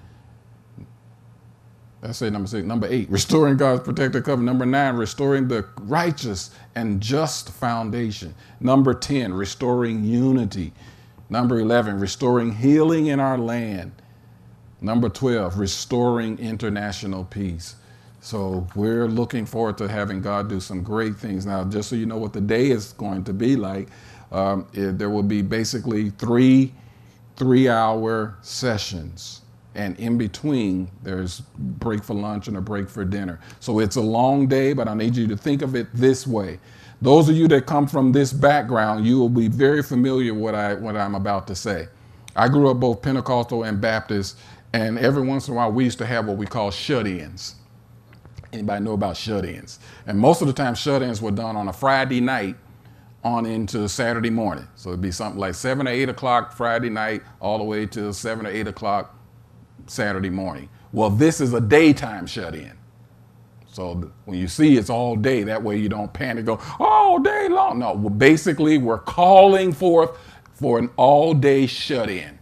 Let's say number 6. Number 8, restoring God's protective covering. Number 9, restoring the righteous and just foundation. Number 10, restoring unity. Number 11, restoring healing in our land. Number 12, restoring international peace. So we're looking forward to having God do some great things. Now, just so you know what the day is going to be like, there will be basically three-hour sessions. And in between, there's break for lunch and a break for dinner. So it's a long day, but I need you to think of it this way. Those of you that come from this background, you will be very familiar with what I'm about to say. I grew up both Pentecostal and Baptist, and every once in a while we used to have what we call shut-ins. Anybody know about shut-ins? And most of the time shut-ins were done on a Friday night on into Saturday morning. So it'd be something like 7 or 8 o'clock Friday night all the way to 7 or 8 o'clock Saturday morning. Well, this is a daytime shut-in. So when you see it's all day, that way you don't panic, go all day long. No, well, basically we're calling forth for an all-day shut-in.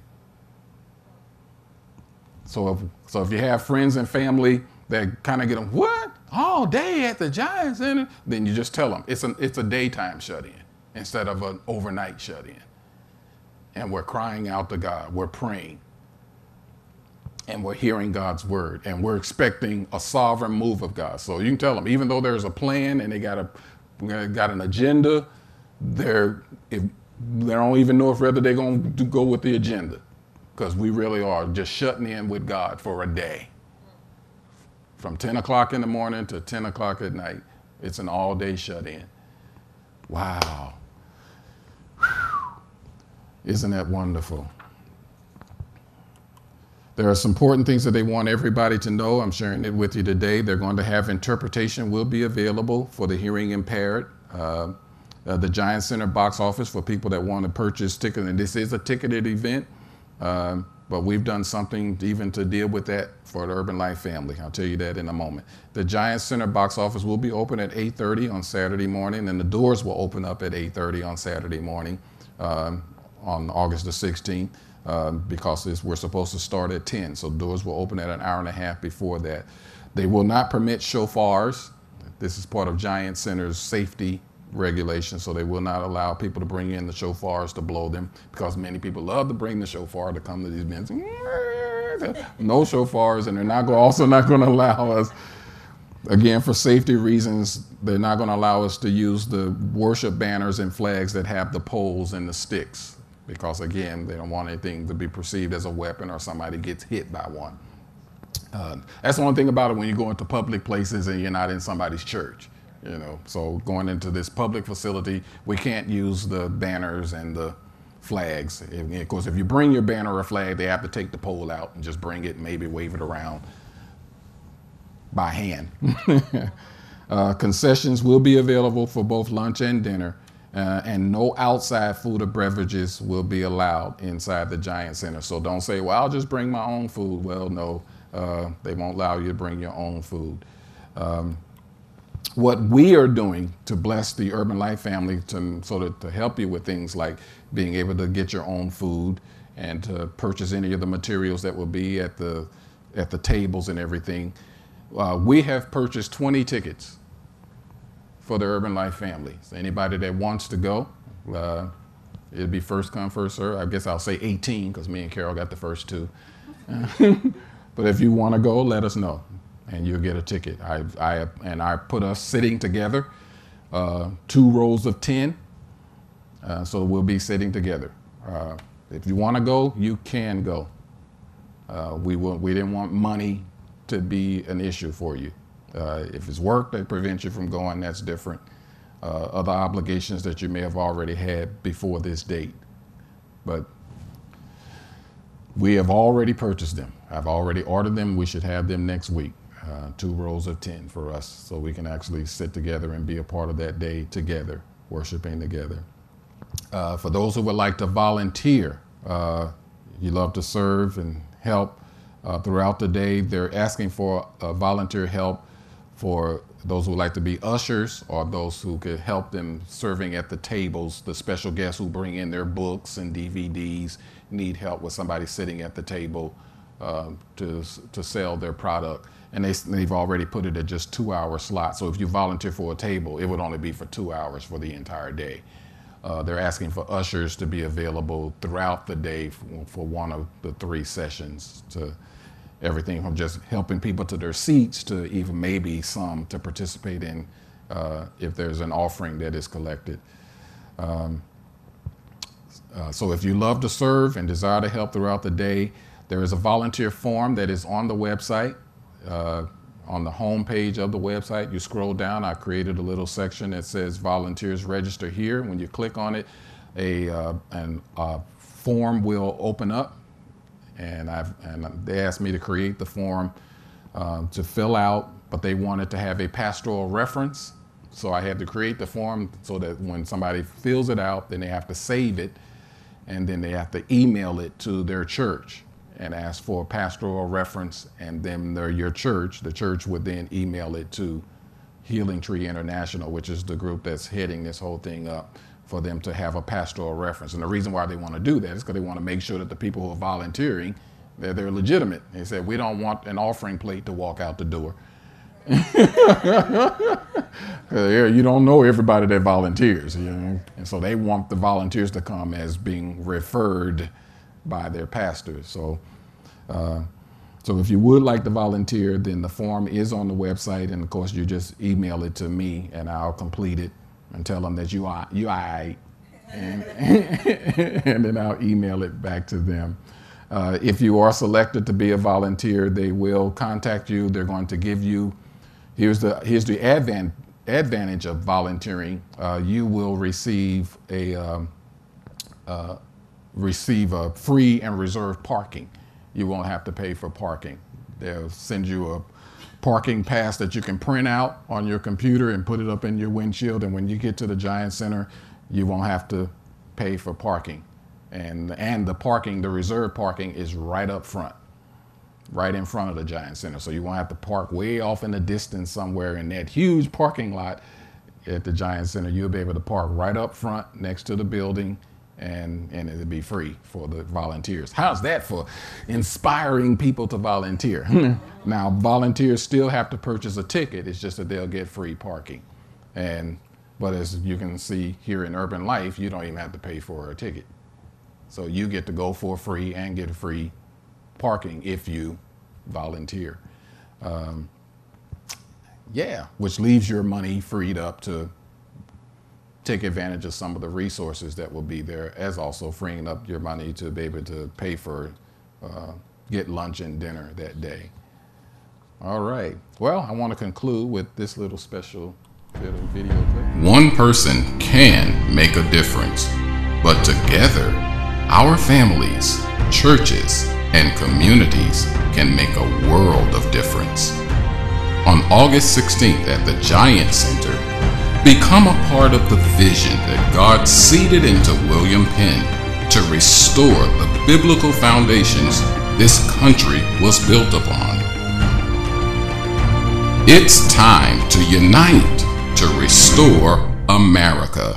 So if you have friends and family that kind of get them, what? All day at the Giant Center? Then you just tell them it's a daytime shut-in instead of an overnight shut-in. And we're crying out to God. We're praying. And we're hearing God's word, and we're expecting a sovereign move of God. So you can tell them, even though there's a plan and they got an agenda, they don't even know whether they're going to go with the agenda, because we really are just shutting in with God for a day. From 10 o'clock in the morning to 10 o'clock at night, It's an all-day shut-in. Wow. Isn't that wonderful? There are some important things that they want everybody to know. I'm sharing it with you today. They're going to have interpretation will be available for the hearing impaired. The Giant Center box office for people that want to purchase tickets. And this is a ticketed event, but we've done something even to deal with that for the Urban Life family. I'll tell you that in a moment. The Giant Center box office will be open at 8:30 on Saturday morning, and the doors will open up at 8:30 on Saturday morning on August the 16th. Because we're supposed to start at 10, so doors will open at an hour and a half before that. They will not permit shofars. This is part of Giant Center's safety regulations, so they will not allow people to bring in the shofars to blow them, because many people love to bring the shofar to come to these events. No shofars, and they're also not going to allow us, again, for safety reasons, they're not going to allow us to use the worship banners and flags that have the poles and the sticks. Because again, they don't want anything to be perceived as a weapon or somebody gets hit by one. That's the one thing about it when you go into public places and you're not in somebody's church, you know. So going into this public facility, we can't use the banners and the flags. Of course, if you bring your banner or flag, they have to take the pole out and just bring it and maybe wave it around by hand. Concessions will be available for both lunch and dinner. And no outside food or beverages will be allowed inside the Giant Center. So don't say, well, I'll just bring my own food. Well, no, they won't allow you to bring your own food. What we are doing to bless the Urban Life family to help you with things like being able to get your own food and to purchase any of the materials that will be at the tables and everything, we have purchased 20 tickets for the Urban Life family. So anybody that wants to go, it'll be first come, first serve. I guess I'll say 18 because me and Carol got the first two. But if you want to go, let us know and you'll get a ticket. I put us sitting together, 2 rows of 10, so we'll be sitting together. If you want to go, you can go. We didn't want money to be an issue for you. If it's work that prevents you from going, that's different. Other obligations that you may have already had before this date. But we have already purchased them. I've already ordered them. We should have them next week. 2 rows of 10 for us, so we can actually sit together and be a part of that day together, worshiping together. For those who would like to volunteer, you love to serve and help throughout the day, they're asking for volunteer help for those who would like to be ushers or those who could help them serving at the tables. The special guests who bring in their books and DVDs need help with somebody sitting at the table to sell their product. And they've already put it at just 2-hour slots. So if you volunteer for a table, it would only be for 2 hours for the entire day. They're asking for ushers to be available throughout the day for one of the 3 sessions, to everything from just helping people to their seats to even maybe some to participate in if there's an offering that is collected. So if you love to serve and desire to help throughout the day, there is a volunteer form that is on the website. On the home page of the website, you scroll down, I created a little section that says volunteers register here. When you click on it, a form will open up, and they asked me to create the form to fill out, but they wanted to have a pastoral reference. So I had to create the form so that when somebody fills it out, then they have to save it, and then they have to email it to their church and ask for a pastoral reference, and then the church would then email it to Healing Tree International, which is the group that's heading this whole thing up, for them to have a pastoral reference. And the reason why they want to do that is because they want to make sure that the people who are volunteering, they're legitimate. They said, we don't want an offering plate to walk out the door. You don't know everybody that volunteers, you know? And so they want the volunteers to come as being referred by their pastors. So if you would like to volunteer, then the form is on the website, and of course you just email it to me and I'll complete it and tell them that you are and then I'll email it back to them. If you are selected to be a volunteer, they will contact you. They're going to give you, here's the Advent advantage of volunteering, you will receive a free and reserved parking. You won't have to pay for parking. They'll send you a parking pass that you can print out on your computer and put it up in your windshield. And when you get to the Giant Center, you won't have to pay for parking. And the parking, the reserved parking, is right up front, right in front of the Giant Center. So you won't have to park way off in the distance somewhere in that huge parking lot at the Giant Center. You'll be able to park right up front next to the building, and it'll be free for the volunteers. How's that for inspiring people to volunteer? Now, volunteers still have to purchase a ticket. It's just that they'll get free parking. But as you can see here in Urban Life, you don't even have to pay for a ticket. So you get to go for free and get free parking if you volunteer. Which leaves your money freed up to take advantage of some of the resources that will be there, as also freeing up your money to be able to pay for, get lunch and dinner that day. All right. Well, I want to conclude with this little special little video clip. One person can make a difference, but together, our families, churches, and communities can make a world of difference. On August 16th at the Giant Center, become a part of the vision that God seeded into William Penn to restore the biblical foundations this country was built upon. It's time to unite to restore America.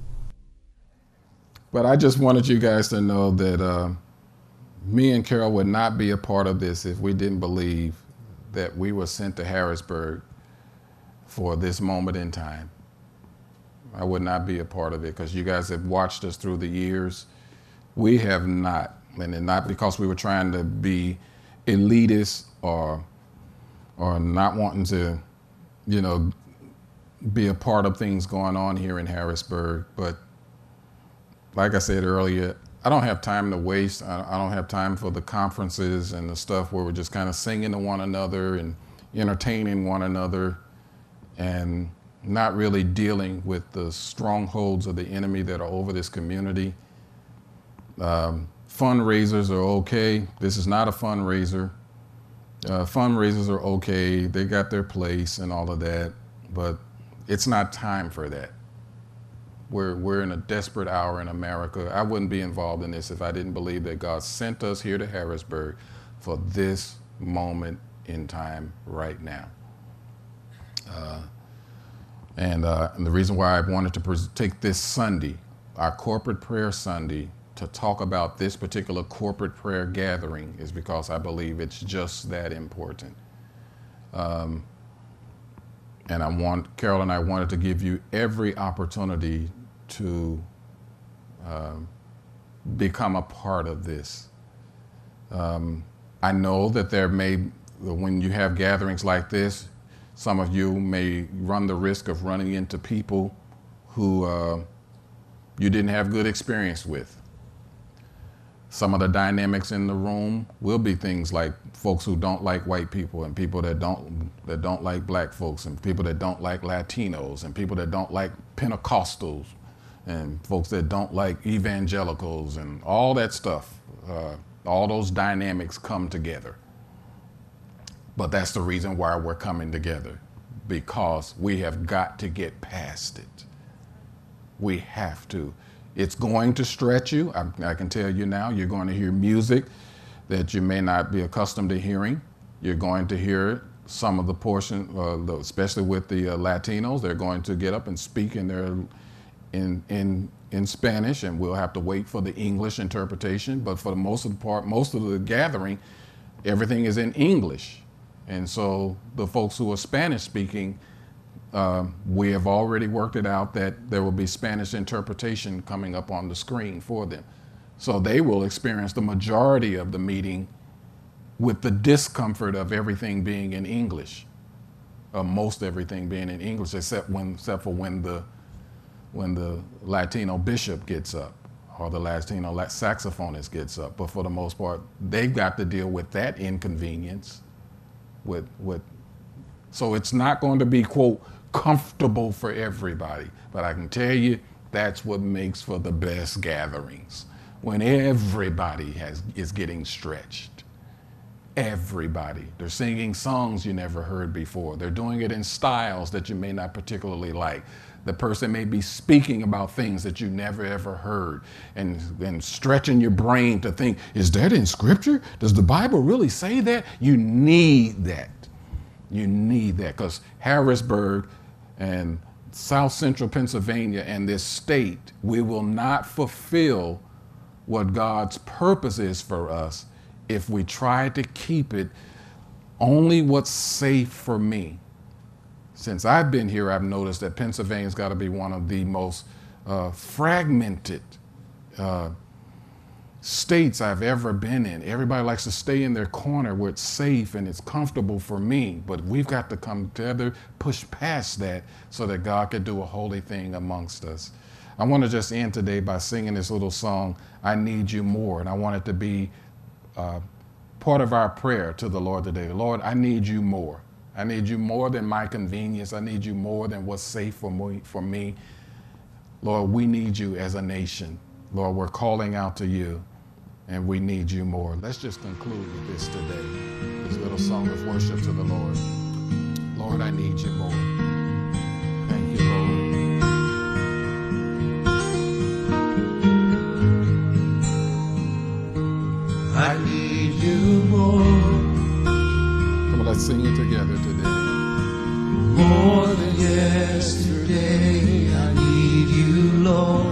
But I just wanted you guys to know that me and Carol would not be a part of this if we didn't believe that we were sent to Harrisburg for this moment in time. I would not be a part of it because you guys have watched us through the years. We have not, and not because we were trying to be elitist or not wanting to, be a part of things going on here in Harrisburg. But like I said earlier, I don't have time to waste. I don't have time for the conferences and the stuff where we're just kind of singing to one another and entertaining one another and not really dealing with the strongholds of the enemy that are over this community. Fundraisers are okay. This is not a fundraiser. Fundraisers are okay. They got their place and all of that, but it's not time for that. We're in a desperate hour in America. I wouldn't be involved in this if I didn't believe that God sent us here to Harrisburg for this moment in time right now. And the reason why I wanted to take this Sunday, our corporate prayer Sunday, to talk about this particular corporate prayer gathering is because I believe it's just that important. And Carol and I wanted to give you every opportunity to become a part of this. I know that when you have gatherings like this, some of you may run the risk of running into people who you didn't have good experience with. Some of the dynamics in the room will be things like folks who don't like white people, and people that don't like black folks, and people that don't like Latinos, and people that don't like Pentecostals, and folks that don't like evangelicals, and all that stuff. All those dynamics come together. But that's the reason why we're coming together, because we have got to get past it. We have to. It's going to stretch you. I can tell you now, you're going to hear music that you may not be accustomed to hearing. You're going to hear some of the portion, especially with the Latinos, they're going to get up and speak in Spanish, and we'll have to wait for the English interpretation. But for the most of the gathering, everything is in English. And so the folks who are Spanish speaking, we have already worked it out that there will be Spanish interpretation coming up on the screen for them. So they will experience the majority of the meeting with the discomfort of everything being in English, most everything being in English, except for when the Latino bishop gets up or the Latino saxophonist gets up. But for the most part, they've got to deal with that inconvenience. So it's not going to be, quote, comfortable for everybody. But I can tell you, that's what makes for the best gatherings, when everybody is getting stretched. Everybody. They're singing songs you never heard before. They're doing it in styles that you may not particularly like. The person may be speaking about things that you never ever heard, and stretching your brain to think, is that in scripture? Does the Bible really say that? You need that. You need that, because Harrisburg and South Central Pennsylvania and this state, we will not fulfill what God's purpose is for us if we try to keep it only what's safe for me. Since I've been here, I've noticed that Pennsylvania's got to be one of the most fragmented states I've ever been in. Everybody likes to stay in their corner where it's safe and it's comfortable for me, but we've got to come together, push past that so that God can do a holy thing amongst us. I want to just end today by singing this little song, I Need You More, and I want it to be part of our prayer to the Lord today. Lord, I need you more. I need you more than my convenience. I need you more than what's safe for me. Lord, we need you as a nation. Lord, we're calling out to you, and we need you more. Let's just conclude with this today, this little song of worship to the Lord. Lord, I need you more. Thank you, Lord. I need you more. Come on, let's sing it together today. More than yesterday, I need you, Lord.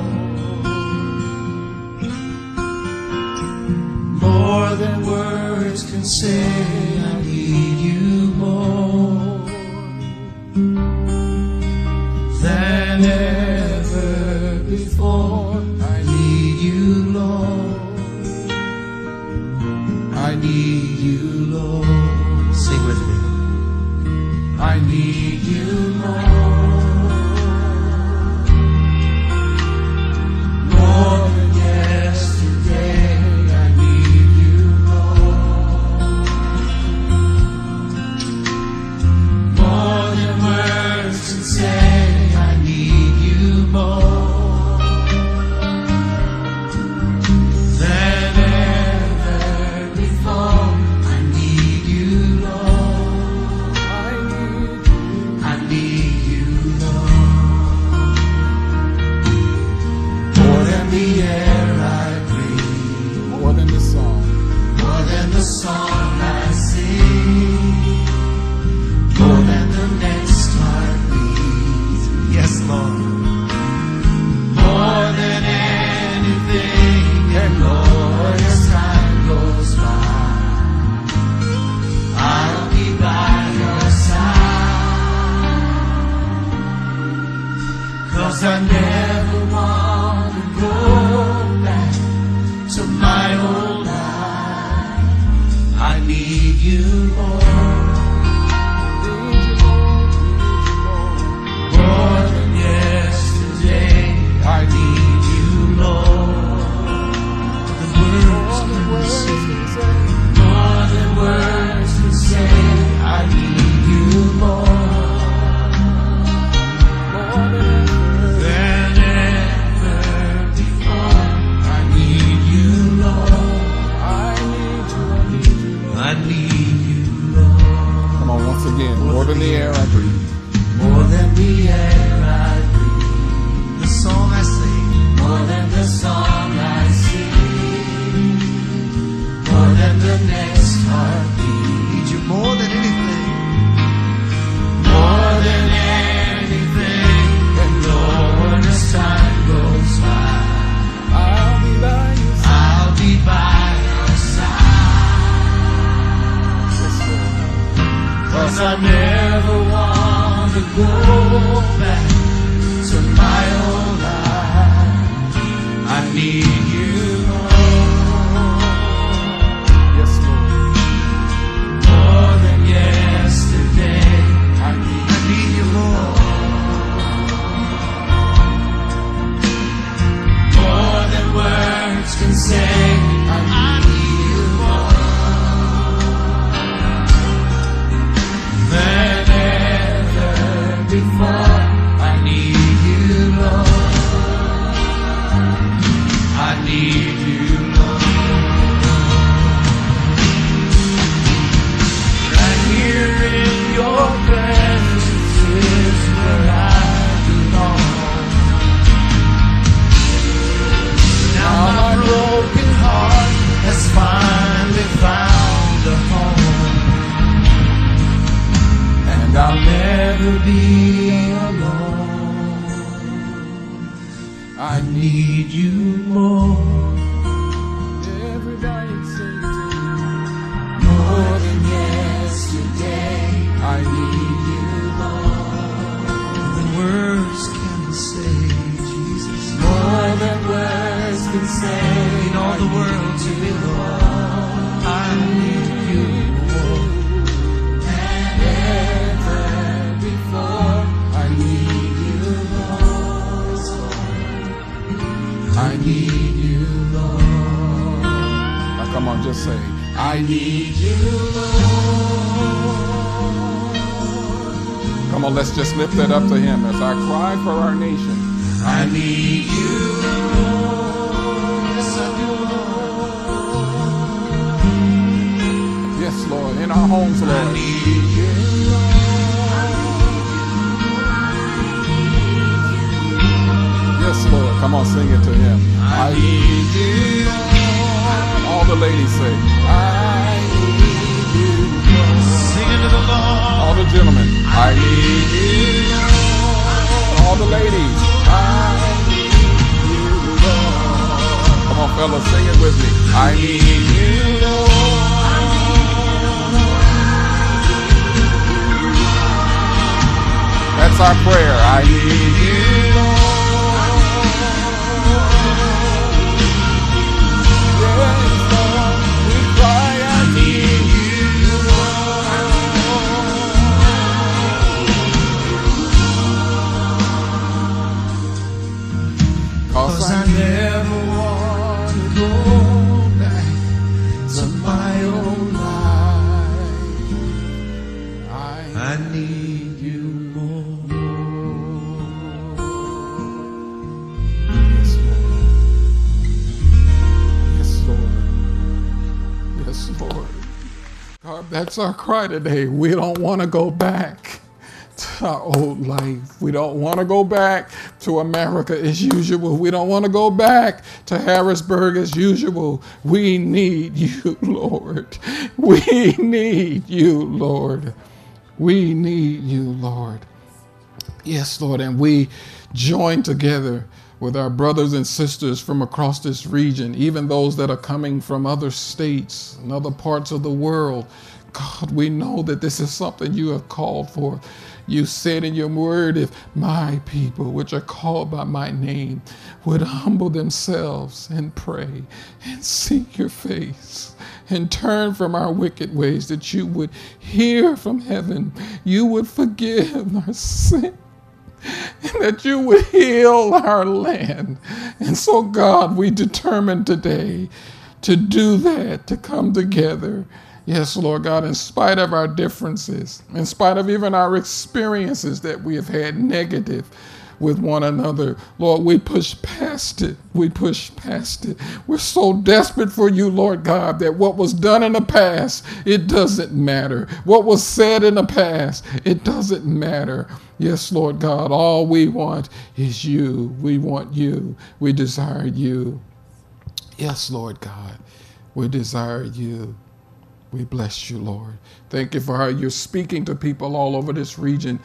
More than words can say, I need you more. Than ever before, I need you, Lord. I need you, Lord. Sing with me. I need you more than yesterday. I need you, Lord. More than words can say, I need you more than ever before. I need you, Lord. I need you, Lord. More than the air I breathe, More than the song. more than the song I sing, more than the next heartbeat. Yes, Lord. More than anything, and Lord, as time goes by, I'll be by your side. 'Cause I never want to go back to my old life. I need you, Lord. More than yesterday, I need you, Lord. More than words can say, I need you, Lord. Than ever before, I need you, Lord. I need you, Lord. Come on, once again. More than the air I breathe. More than the air I breathe, the song I sing, more than the song I sing, more than the next heartbeat. Need you more than anything, more than anything. And Lord, as time goes by, I'll be by your side. I'll be by your side. 'Cause I never want to go back to my old life. I need you, Lord. Yes, Lord. More than yesterday. I need you, Lord. More than words can say. I need you, Lord. Than ever before. be alone. I need you more. Everybody sing to More than yesterday. I need you more than words can say, Jesus. More than words can say. In all the world to belong. I need you more than ever before. I need you, Lord. I need you, Lord. Now come on, just say, I need you, Lord. come on, let's just lift that up to him as I cry for our nation. I need you, Lord. Yes, I do, Lord. Yes, Lord, in our homes, I Lord. need you, Yes, Lord, come on, sing it to him. I need you, Lord. All the ladies say, I need you, Lord. Sing it to the Lord. all the gentlemen, I need you, Lord. all the ladies. I need you, Lord. Come on, fellas, sing it with me. I need you, Lord. That's our prayer. I need you, Lord. Yes, Lord, we cry out to you. Cause I never want to go back to my old life. I need you more. Yes, Lord. Yes, Lord. Yes, Lord. God, that's our cry today. We don't want to go back to our old life. We don't want to go back to America as usual. We don't want to go back to Harrisburg as usual. We need you, Lord. We need you, Lord. We need you, Lord. Yes, Lord, and we join together with our brothers and sisters from across this region, even those that are coming from other states and other parts of the world. God, we know that this is something you have called for. You said in your word, if my people, which are called by my name, would humble themselves and pray and seek your face and turn from our wicked ways, that you would hear from heaven, you would forgive our sin, and that you would heal our land. And so, God, we determine today to do that, to come together. Yes, Lord God, in spite of our differences, in spite of even our experiences that we have had negative with one another, Lord, we push past it. We push past it. We're so desperate for you, Lord God, that what was done in the past, it doesn't matter. What was said in the past, it doesn't matter. Yes, Lord God, all we want is you. We want you. We desire you. Yes, Lord God, we desire you. We bless you, Lord. Thank you for how you're speaking to people all over this region,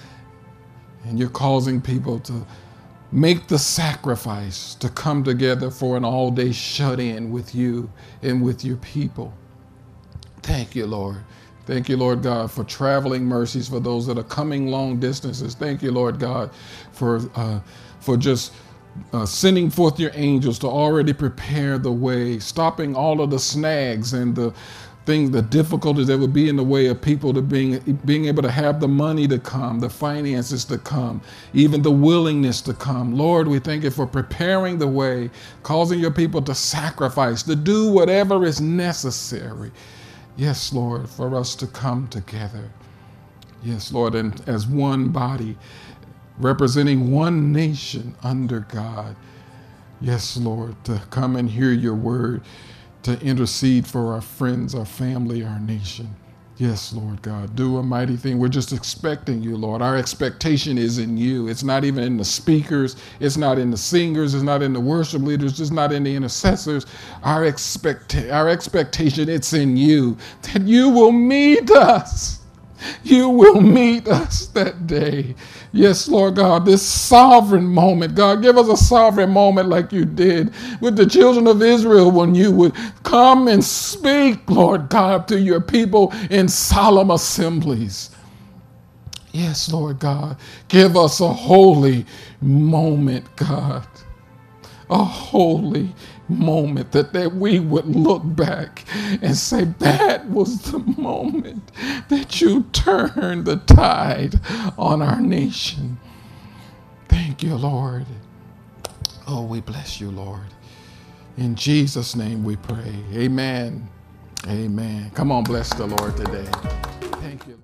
and you're causing people to make the sacrifice to come together for an all-day shut-in with you and with your people. Thank you, Lord. Thank you, Lord God, for traveling mercies for those that are coming long distances. Thank you, Lord God, for just sending forth your angels to already prepare the way, stopping all of the snags and the difficulties that would be in the way of people to being able to have the money to come, the finances to come, even the willingness to come. Lord, we thank you for preparing the way, causing your people to sacrifice, to do whatever is necessary. Yes, Lord, for us to come together. Yes, Lord, and as one body, representing one nation under God. Yes, Lord, to come and hear your word, to intercede for our friends, our family, our nation. Yes, Lord God, do a mighty thing. We're just expecting you, Lord. Our expectation is in you. It's not even in the speakers. It's not in the singers. It's not in the worship leaders. It's not in the intercessors. Our expectation, it's in you, that you will meet us You will meet us that day. Yes, Lord God, this sovereign moment. God, give us a sovereign moment like you did with the children of Israel when you would come and speak, Lord God, to your people in solemn assemblies. Yes, Lord God, give us a holy moment, God. A holy moment that we would look back and say, that was the moment that you turned the tide on our nation. Thank you, Lord. Oh, we bless you, Lord. In Jesus' name we pray. Amen. Amen. Come on, bless the Lord today. Thank you.